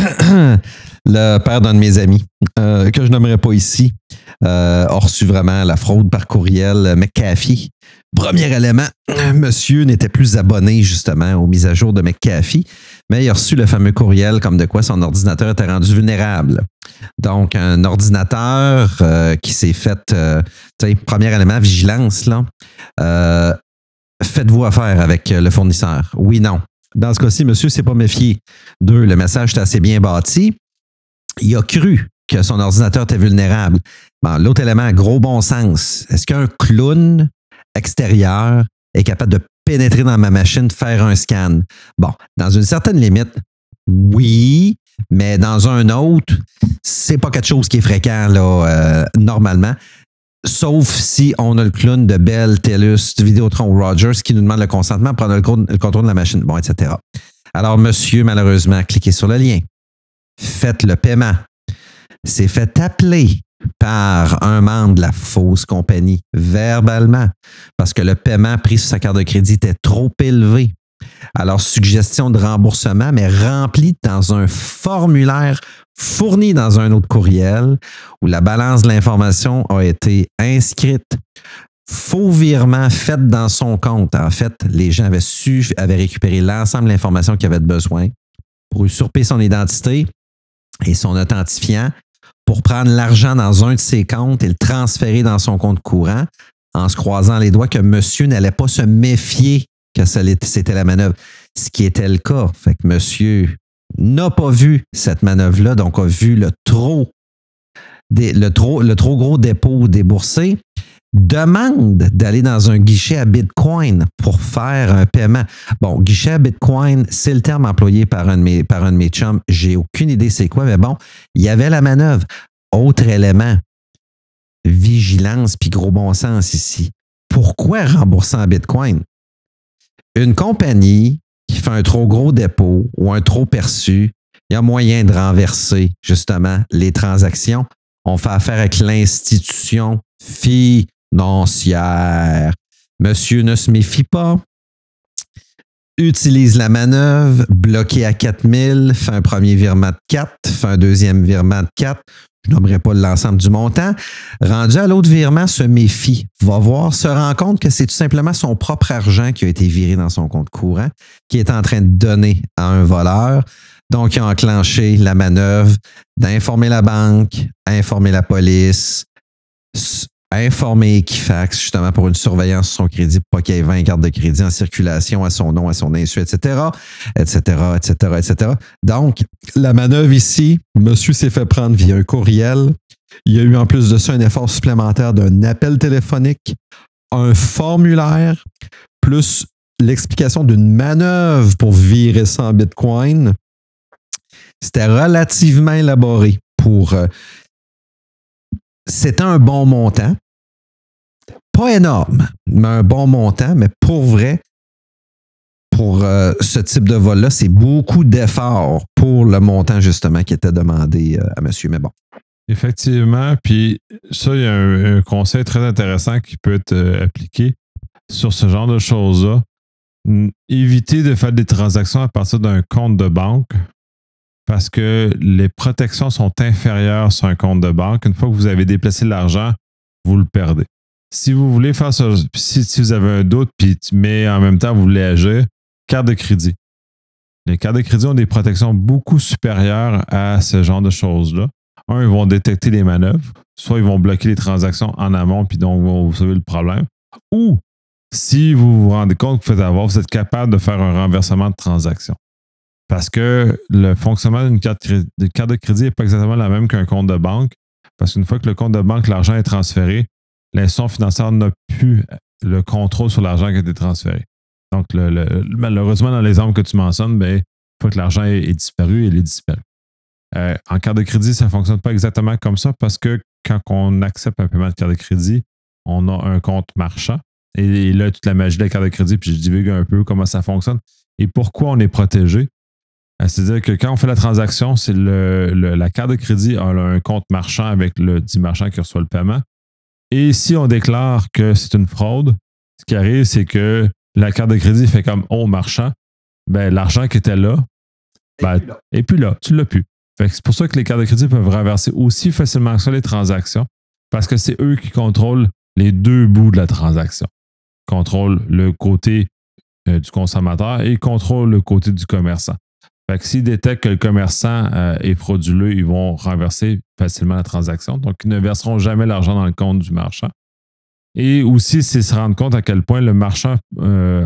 Le père d'un de mes amis, euh, que je nommerai pas ici, euh, a reçu vraiment la fraude par courriel McAfee. Premier élément, monsieur n'était plus abonné justement aux mises à jour de McAfee, mais il a reçu le fameux courriel comme de quoi son ordinateur était rendu vulnérable. Donc, un ordinateur euh, qui s'est fait, euh, tu sais, premier élément, vigilance, là. Euh, faites-vous affaire avec le fournisseur? Oui, non. Dans ce cas-ci, monsieur s'est pas méfié. Deux, le message était assez bien bâti. Il a cru que son ordinateur était vulnérable. Bon, l'autre élément, gros bon sens. Est-ce qu'un clown extérieur est capable de pénétrer dans ma machine, faire un scan? Bon, dans une certaine limite, oui, mais dans un autre, c'est pas quelque chose qui est fréquent là, euh, normalement. Sauf si on a le clown de Bell, TELUS, Vidéotron ou Rogers qui nous demande le consentement pour prendre le, le contrôle de la machine, bon, et cetera. Alors, monsieur, malheureusement, cliquez sur le lien. Faites le paiement. C'est fait appeler par un membre de la fausse compagnie, verbalement, parce que le paiement pris sur sa carte de crédit était trop élevé. Alors, suggestion de remboursement, mais remplie dans un formulaire fourni dans un autre courriel où la balance de l'information a été inscrite. Faux virement fait dans son compte. En fait, les gens avaient su, avaient récupéré l'ensemble de l'information qu'ils avaient besoin pour usurper son identité et son authentifiant pour prendre l'argent dans un de ses comptes et le transférer dans son compte courant en se croisant les doigts que monsieur n'allait pas se méfier que c'était la manœuvre, ce qui était le cas. Fait que monsieur n'a pas vu cette manœuvre-là, donc a vu le trop, le trop, le trop gros dépôt déboursé, demande d'aller dans un guichet à Bitcoin pour faire un paiement. Bon, guichet à Bitcoin, c'est le terme employé par un de mes, par un de mes chums. J'ai aucune idée c'est quoi, mais bon, il y avait la manœuvre. Autre élément, vigilance puis gros bon sens ici. Pourquoi rembourser en Bitcoin? Une compagnie qui fait un trop gros dépôt ou un trop perçu, il y a moyen de renverser justement les transactions. On fait affaire avec l'institution financière. Monsieur ne se méfie pas. Utilise la manœuvre, bloqué à quatre mille, fait un premier virement de quatre, fait un deuxième virement de quatre. Je nommerai pas l'ensemble du montant. Rendu à l'autre virement, se méfie. Va voir, se rend compte que c'est tout simplement son propre argent qui a été viré dans son compte courant, qui est en train de donner à un voleur. Donc, il a enclenché la manœuvre d'informer la banque, informer la police, informer Equifax, justement pour une surveillance sur son crédit, pour pas qu'il y ait vingt cartes de crédit en circulation à son nom, à son insu, et cetera, et cetera, et cetera, et cetera. Donc, la manœuvre ici, monsieur s'est fait prendre via un courriel. Il y a eu en plus de ça un effort supplémentaire d'un appel téléphonique, un formulaire, plus l'explication d'une manœuvre pour virer ça en Bitcoin. C'était relativement élaboré pour... Euh, c'était un bon montant. Pas énorme, mais un bon montant. Mais pour vrai, pour euh, ce type de vol-là, c'est beaucoup d'efforts pour le montant, justement, qui était demandé euh, à monsieur. Mais bon.
Effectivement. Puis ça, il y a un, un conseil très intéressant qui peut être euh, appliqué sur ce genre de choses-là. Évitez de faire des transactions à partir d'un compte de banque parce que les protections sont inférieures sur un compte de banque. Une fois que vous avez déplacé l'argent, vous le perdez. Si vous voulez faire ça, si, si vous avez un doute, puis, mais en même temps, vous voulez agir, carte de crédit. Les cartes de crédit ont des protections beaucoup supérieures à ce genre de choses-là. Un, ils vont détecter les manœuvres. Soit ils vont bloquer les transactions en amont, puis donc vous savez le problème. Ou, si vous vous rendez compte que vous faites avoir, vous êtes capable de faire un renversement de transaction. Parce que le fonctionnement d'une carte, de carte de crédit n'est pas exactement la même qu'un compte de banque. Parce qu'une fois que le compte de banque, l'argent est transféré, l'institution financière n'a plus le contrôle sur l'argent qui a été transféré. Donc, le, le, malheureusement, dans l'exemple que tu mentionnes, ben, une fois que l'argent est, est disparu, il est disparu. Euh, en carte de crédit, ça ne fonctionne pas exactement comme ça parce que quand on accepte un paiement de carte de crédit, on a un compte marchand. Et, et là, toute la magie de la carte de crédit, puis je divague un peu comment ça fonctionne. Et pourquoi on est protégé? C'est-à-dire que quand on fait la transaction, c'est le, le, la carte de crédit a un compte marchand avec le dit marchand qui reçoit le paiement. Et si on déclare que c'est une fraude, ce qui arrive, c'est que la carte de crédit fait comme « Oh, marchand », ben, l'argent qui était là, ben, et puis là, tu ne l'as plus. Fait que c'est pour ça que les cartes de crédit peuvent renverser aussi facilement que ça les transactions, parce que c'est eux qui contrôlent les deux bouts de la transaction. Ils contrôlent le côté euh, du consommateur et ils contrôlent le côté du commerçant. Fait que s'ils détectent que le commerçant euh, est frauduleux, ils vont renverser facilement la transaction. Donc, ils ne verseront jamais l'argent dans le compte du marchand. Et aussi, c'est se rendre compte à quel point le marchand euh,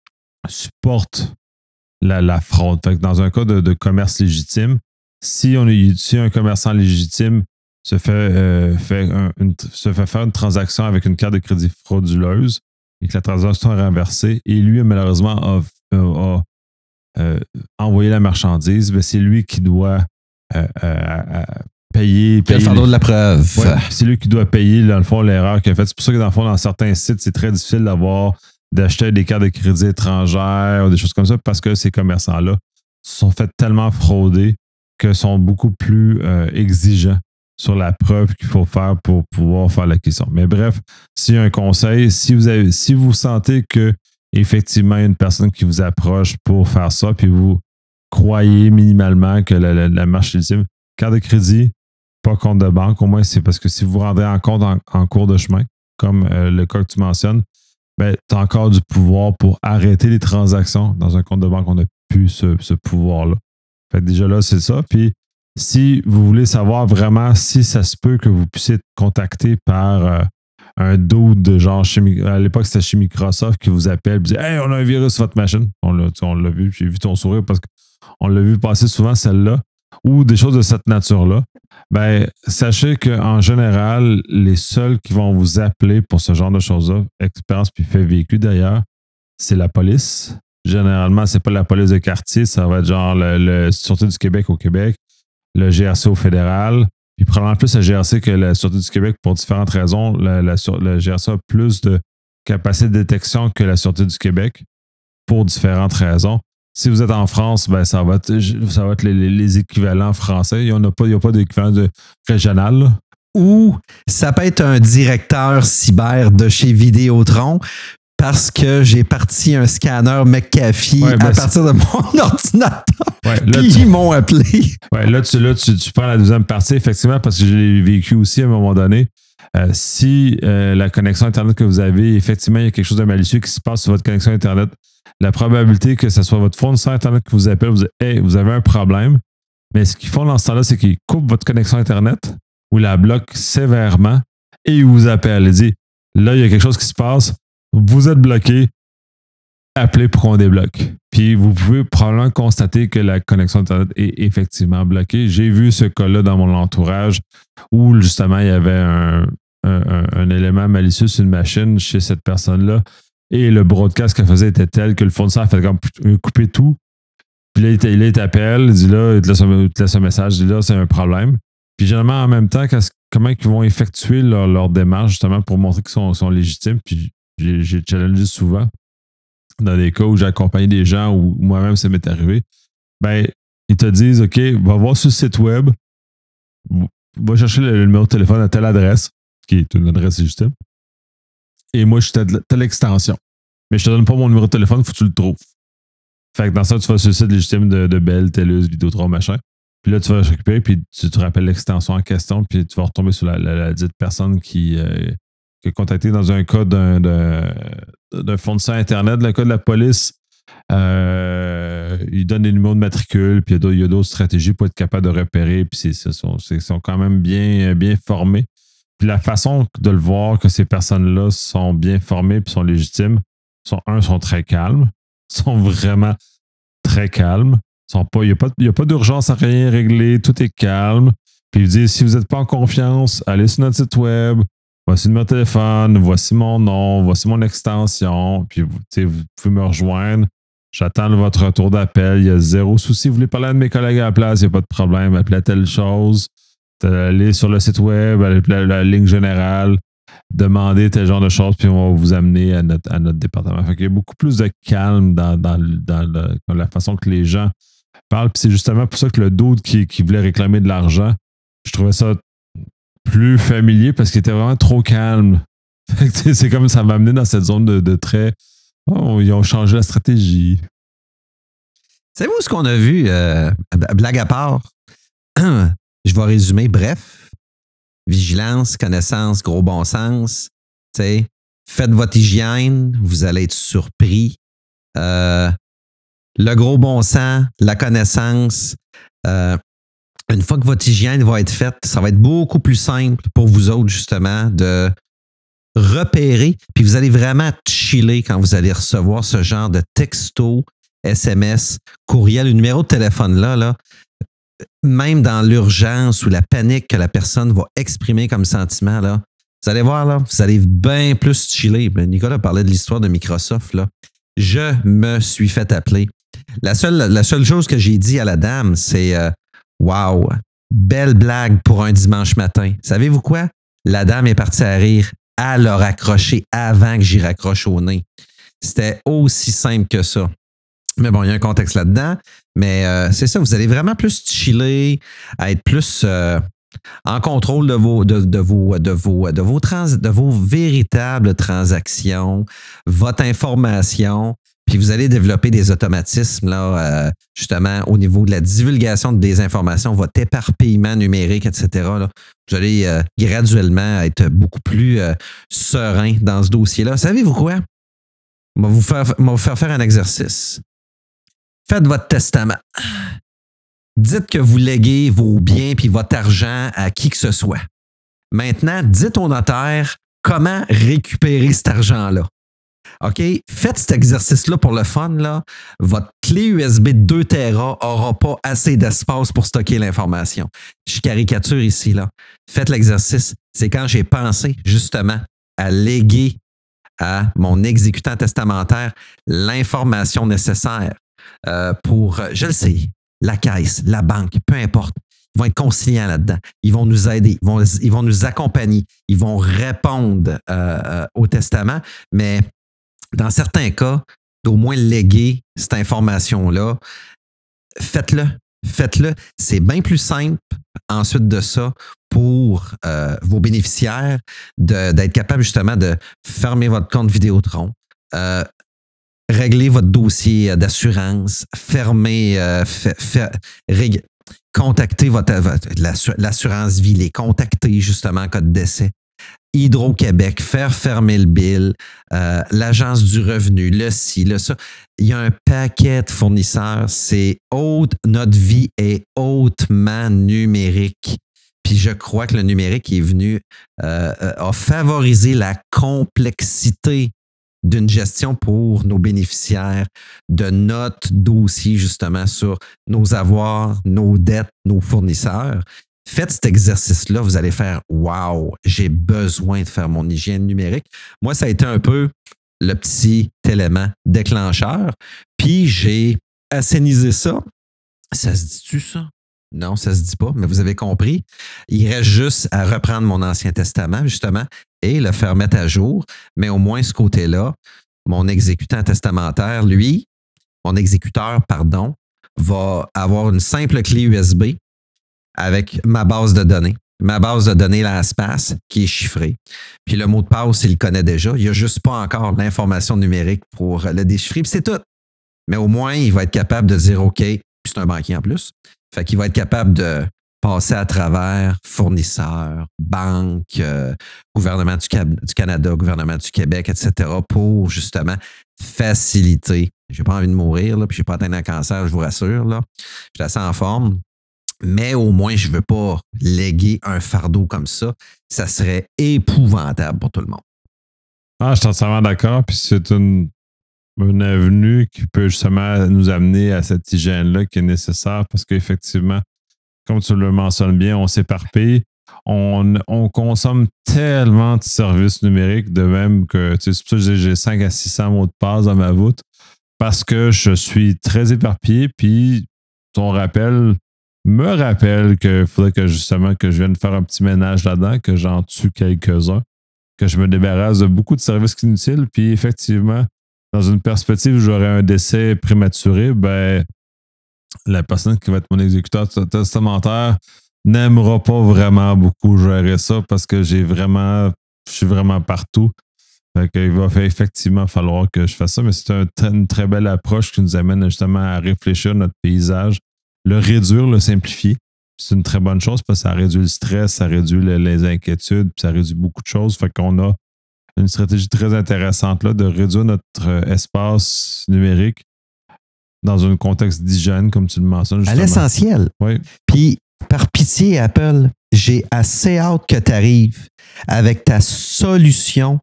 supporte la, la fraude. Fait que dans un cas de, de commerce légitime, si, on est, si un commerçant légitime se fait, euh, fait un, une, se fait faire une transaction avec une carte de crédit frauduleuse et que la transaction est renversée, et lui, malheureusement, a, a, a Euh, envoyer la marchandise, ben c'est lui qui doit euh, euh, payer. payer
le fardeau de la preuve.
Ouais, c'est lui qui doit payer, dans le fond, l'erreur qu'il a faite. C'est pour ça que, dans le fond, dans certains sites, c'est très difficile d'avoir d'acheter des cartes de crédit étrangères ou des choses comme ça parce que ces commerçants-là se sont fait tellement frauder qu'ils sont beaucoup plus euh, exigeants sur la preuve qu'il faut faire pour pouvoir faire l'acquisition. Mais bref, s'il y a un conseil, si vous avez, si vous sentez que effectivement, il y a une personne qui vous approche pour faire ça, puis vous croyez minimalement que la, la, la marche légitime, carte de crédit, pas compte de banque, au moins c'est parce que si vous vous rendez en compte en, en cours de chemin, comme euh, le cas que tu mentionnes, ben, tu as encore du pouvoir pour arrêter les transactions. Dans un compte de banque, on n'a plus ce, ce pouvoir-là. Fait que déjà là, c'est ça. Puis, si vous voulez savoir vraiment si ça se peut que vous puissiez être contacté par euh, un dude de genre, chez, à l'époque, c'était chez Microsoft qui vous appelle et dit « Hey, on a un virus sur votre machine. » On l'a, on l'a vu, j'ai vu ton sourire parce qu'on l'a vu passer souvent, celle-là, ou des choses de cette nature-là. Ben, sachez qu'en général, les seuls qui vont vous appeler pour ce genre de choses-là, expérience puis fait vécu d'ailleurs, c'est la police. Généralement, c'est pas la police de quartier, ça va être genre le, le Sûreté du Québec au Québec, le G R C au fédéral, puis probablement plus la G R C que la Sûreté du Québec pour différentes raisons. La, la, la G R C a plus de capacité de détection que la Sûreté du Québec pour différentes raisons. Si vous êtes en France, ben ça va être, ça va être les, les, les équivalents français. Il n'y a pas, il y a pas d'équivalent de régional. Là.
Ou ça peut être un directeur cyber de chez Vidéotron parce que j'ai parti un scanner McAfee ouais, ben à partir de mon ordinateur. Ouais, puis tu, ils m'ont appelé.
Ouais, là, tu, là tu, tu prends la deuxième partie, effectivement, parce que je l'ai vécu aussi à un moment donné. Euh, si euh, la connexion Internet que vous avez, effectivement, il y a quelque chose de malicieux qui se passe sur votre connexion Internet, la probabilité que ce soit votre fournisseur Internet qui vous appelle, vous dit « Hey, vous avez un problème », mais ce qu'ils font dans ce temps-là, c'est qu'ils coupent votre connexion Internet ou la bloquent sévèrement et ils vous appellent. Ils disent « Là, il y a quelque chose qui se passe, vous êtes bloqué, appelez pour qu'on débloque. » Puis vous pouvez probablement constater que la connexion Internet est effectivement bloquée. J'ai vu ce cas-là dans mon entourage où justement il y avait un, un, un, un élément malicieux sur une machine chez cette personne-là et le broadcast qu'elle faisait était tel que le fournisseur a fait comme couper tout. Puis là, il, il t'appelle, il dit là, il te laisse un, il te laisse un message, il dit là, c'est un problème. Puis généralement, en même temps, comment ils vont effectuer leur, leur démarche justement pour montrer qu'ils sont, sont légitimes. Puis j'ai, j'ai challengé souvent dans des cas où j'ai accompagné des gens ou moi-même ça m'est arrivé. Ben, ils te disent OK, va voir sur le site web, va chercher le, le numéro de téléphone à telle adresse, qui est une adresse légitime. Et moi, je suis telle, telle extension. Mais je te donne pas mon numéro de téléphone, il faut que tu le trouves. Fait que dans ça, tu vas sur le site légitime de, de Bell, Telus, Vidéotron, machin. Puis là, tu vas récupérer, puis tu te rappelles l'extension en question, puis tu vas retomber sur la, la, la dite personne qui, euh, qui est contactée dans un cas d'un, d'un, d'un fournisseur Internet, le cas de la police. Euh, ils donnent des numéros de matricule, puis il y a d'autres stratégies pour être capable de repérer, puis ils sont, sont quand même bien, bien formés. Puis la façon de le voir que ces personnes-là sont bien formées puis sont légitimes, sont, un, sont très calmes, sont vraiment très calmes. Sont pas, il n'y a pas, il y a pas d'urgence à rien régler, tout est calme. Puis ils disent, si vous n'êtes pas en confiance, allez sur notre site web, voici mon téléphone, voici mon nom, voici mon extension, puis vous, vous pouvez me rejoindre. J'attends votre retour d'appel, il y a zéro souci. Vous voulez parler à un de mes collègues à la place, il n'y a pas de problème, appelez à telle chose. Allez sur le site web, allez à la, la ligne générale, demandez tel genre de choses, puis on va vous amener à notre, à notre département. Fait qu'il y a beaucoup plus de calme dans, dans, dans, le, dans la façon que les gens parlent. Puis c'est justement pour ça que le dude qui, qui voulait réclamer de l'argent, je trouvais ça plus familier parce qu'il était vraiment trop calme. Fait que, c'est comme ça m'a amené dans cette zone de, de trait. Oh, ils ont changé la stratégie.
Savez-vous ce qu'on a vu? Euh, blague à part, je vais résumer. Bref, vigilance, connaissance, gros bon sens. T'sais, faites votre hygiène, vous allez être surpris. Euh, le gros bon sens, la connaissance. Euh, une fois que votre hygiène va être faite, ça va être beaucoup plus simple pour vous autres, justement, de repérer. Puis vous allez vraiment chiller quand vous allez recevoir ce genre de texto, S M S, courriel, le numéro de téléphone là, là, même dans l'urgence ou la panique que la personne va exprimer comme sentiment, là, vous allez voir, là, vous allez bien plus chiller. Nicolas parlait de l'histoire de Microsoft. Là. Je me suis fait appeler. La seule, la seule chose que j'ai dit à la dame, c'est euh, wow, belle blague pour un dimanche matin. Savez-vous quoi? La dame est partie à rire. Elle l'a raccroché avant que j'y raccroche au nez. C'était aussi simple que ça. Mais bon, il y a un contexte là-dedans. Mais euh, c'est ça, vous allez vraiment plus chiller, à être plus euh, en contrôle de vos, de, de vos, de vos, de vos, trans, de vos véritables transactions, votre information. Puis vous allez développer des automatismes, là, euh, justement, au niveau de la divulgation des informations, votre éparpillement numérique, et cetera. Là. Vous allez euh, graduellement être beaucoup plus euh, serein dans ce dossier-là. Savez-vous quoi? Je vais vous faire, je vais vous faire faire un exercice. Faites votre testament. Dites que vous léguez vos biens puis votre argent à qui que ce soit. Maintenant, dites au notaire comment récupérer cet argent-là. OK? Faites cet exercice-là pour le fun. Là. Votre clé U S B de deux téra n'aura pas assez d'espace pour stocker l'information. Je caricature ici. Là. Faites l'exercice. C'est quand j'ai pensé justement à léguer à mon exécutant testamentaire l'information nécessaire euh, pour, je le sais, la caisse, la banque, peu importe. Ils vont être conciliants là-dedans. Ils vont nous aider. Ils vont, ils vont nous accompagner. Ils vont répondre euh, au testament. Mais dans certains cas, d'au moins léguer cette information-là, faites-le. Faites-le. C'est bien plus simple, ensuite de ça, pour euh, vos bénéficiaires de, d'être capable justement de fermer votre compte Vidéotron, euh, régler votre dossier d'assurance, fermer, euh, fa, fa, rég, contacter votre, votre l'assurance vie, les contacter justement en cas de décès. Hydro-Québec, faire fermer le bill, euh, l'Agence du revenu, le ci, le ça. Il y a un paquet de fournisseurs. C'est haute, notre vie est hautement numérique. Puis je crois que le numérique est venu euh, a favorisé la complexité d'une gestion pour nos bénéficiaires, de notre dossier justement sur nos avoirs, nos dettes, nos fournisseurs. Faites cet exercice-là, vous allez faire « Wow, j'ai besoin de faire mon hygiène numérique ». Moi, ça a été un peu le petit élément déclencheur. Puis j'ai assainisé ça. Ça se dit-tu ça? Non, ça se dit pas, mais vous avez compris. Il reste juste à reprendre mon Ancien Testament, justement, et le faire mettre à jour. Mais au moins, ce côté-là, mon exécutant testamentaire, lui, mon exécuteur, pardon, va avoir une simple clé U S B avec ma base de données. Ma base de données, la SPAS, qui est chiffrée. Puis le mot de passe, il le connaît déjà. Il n'y a juste pas encore l'information numérique pour le déchiffrer. Puis c'est tout. Mais au moins, il va être capable de dire OK, puis c'est un banquier en plus. Fait qu'il va être capable de passer à travers fournisseurs, banques, euh, gouvernement du, du Canada, gouvernement du Québec, et cetera pour justement faciliter. J'ai pas envie de mourir, là, puis j'ai pas atteint un cancer, je vous rassure. Là. Je suis assez en forme. Mais au moins, je ne veux pas léguer un fardeau comme ça. Ça serait épouvantable pour tout le monde.
Ah, je suis entièrement d'accord. Puis c'est une, une avenue qui peut justement nous amener à cette hygiène-là qui est nécessaire parce qu'effectivement, comme tu le mentionnes bien, on s'éparpille. On, on consomme tellement de services numériques, de même que, tu sais, c'est pour ça que j'ai cinq à six cents mots de passe dans ma voûte parce que je suis très éparpillé. Puis ton rappel me rappelle qu'il faudrait que justement que je vienne faire un petit ménage là-dedans, que j'en tue quelques-uns. que je me débarrasse de beaucoup de services inutiles. Puis effectivement, dans une perspective où j'aurais un décès prématuré, ben la personne qui va être mon exécuteur testamentaire n'aimera pas vraiment beaucoup gérer ça parce que j'ai vraiment, je suis vraiment partout. Fait qu'il va effectivement falloir que je fasse ça, mais c'est un, une très belle approche qui nous amène justement à réfléchir à notre paysage, le réduire, le simplifier. C'est une très bonne chose parce que ça réduit le stress, ça réduit le, les inquiétudes, ça réduit beaucoup de choses. Fait qu'on a une stratégie très intéressante là de réduire notre espace numérique dans un contexte d'hygiène, comme tu le mentionnes.
Justement. À l'essentiel.
Oui.
Puis, par pitié, Apple, j'ai assez hâte que tu arrives avec ta solution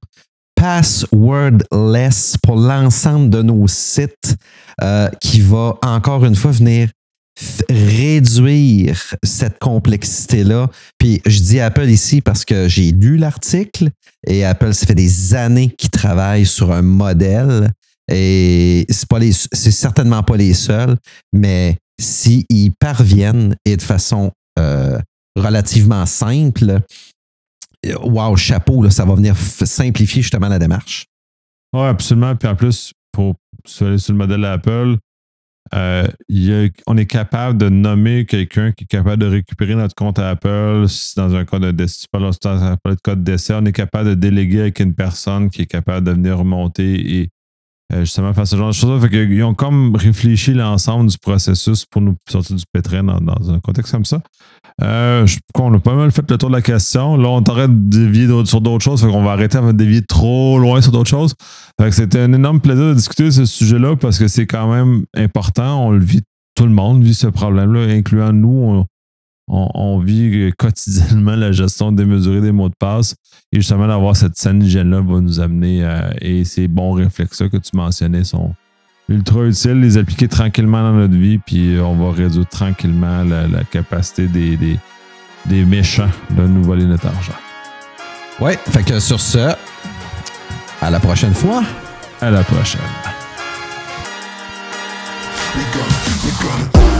passwordless pour l'ensemble de nos sites euh, qui va encore une fois venir f- réduire cette complexité-là. Puis je dis Apple ici parce que j'ai lu l'article et Apple, ça fait des années qu'ils travaillent sur un modèle et c'est pas les, c'est certainement pas les seuls, mais s'ils parviennent et de façon euh, relativement simple, wow, chapeau, là, ça va venir f- simplifier justement la démarche.
Oui, absolument. Puis en plus, pour aller sur le modèle Apple, euh, y a, on est capable de nommer quelqu'un qui est capable de récupérer notre compte à Apple. Si dans un cas de décès, dans un cas de décès, on est capable de déléguer avec une personne qui est capable de venir remonter et euh, justement faire ce genre de choses. Fait qu'ils ont comme réfléchi l'ensemble du processus pour nous sortir du pétrin dans, dans un contexte comme ça. Euh, je, on a pas mal fait le tour de la question. Là, on t'arrête de dévier d'autres, sur d'autres choses. Fait qu'on va arrêter avant de dévier trop loin sur d'autres choses. Fait que c'était un énorme plaisir de discuter de ce sujet-là parce que c'est quand même important. On le vit, tout le monde vit ce problème-là, incluant nous. On, on, on vit quotidiennement la gestion démesurée des mots de passe. Et justement, d'avoir cette saine hygiène-là va nous amener à, et ces bons réflexes-là que tu mentionnais sont ultra utiles, les appliquer tranquillement dans notre vie, puis on va réduire tranquillement la, la capacité des, des, des méchants de nous voler notre argent.
Ouais, fait que sur ce, à la prochaine fois.
À la prochaine.
We got, we got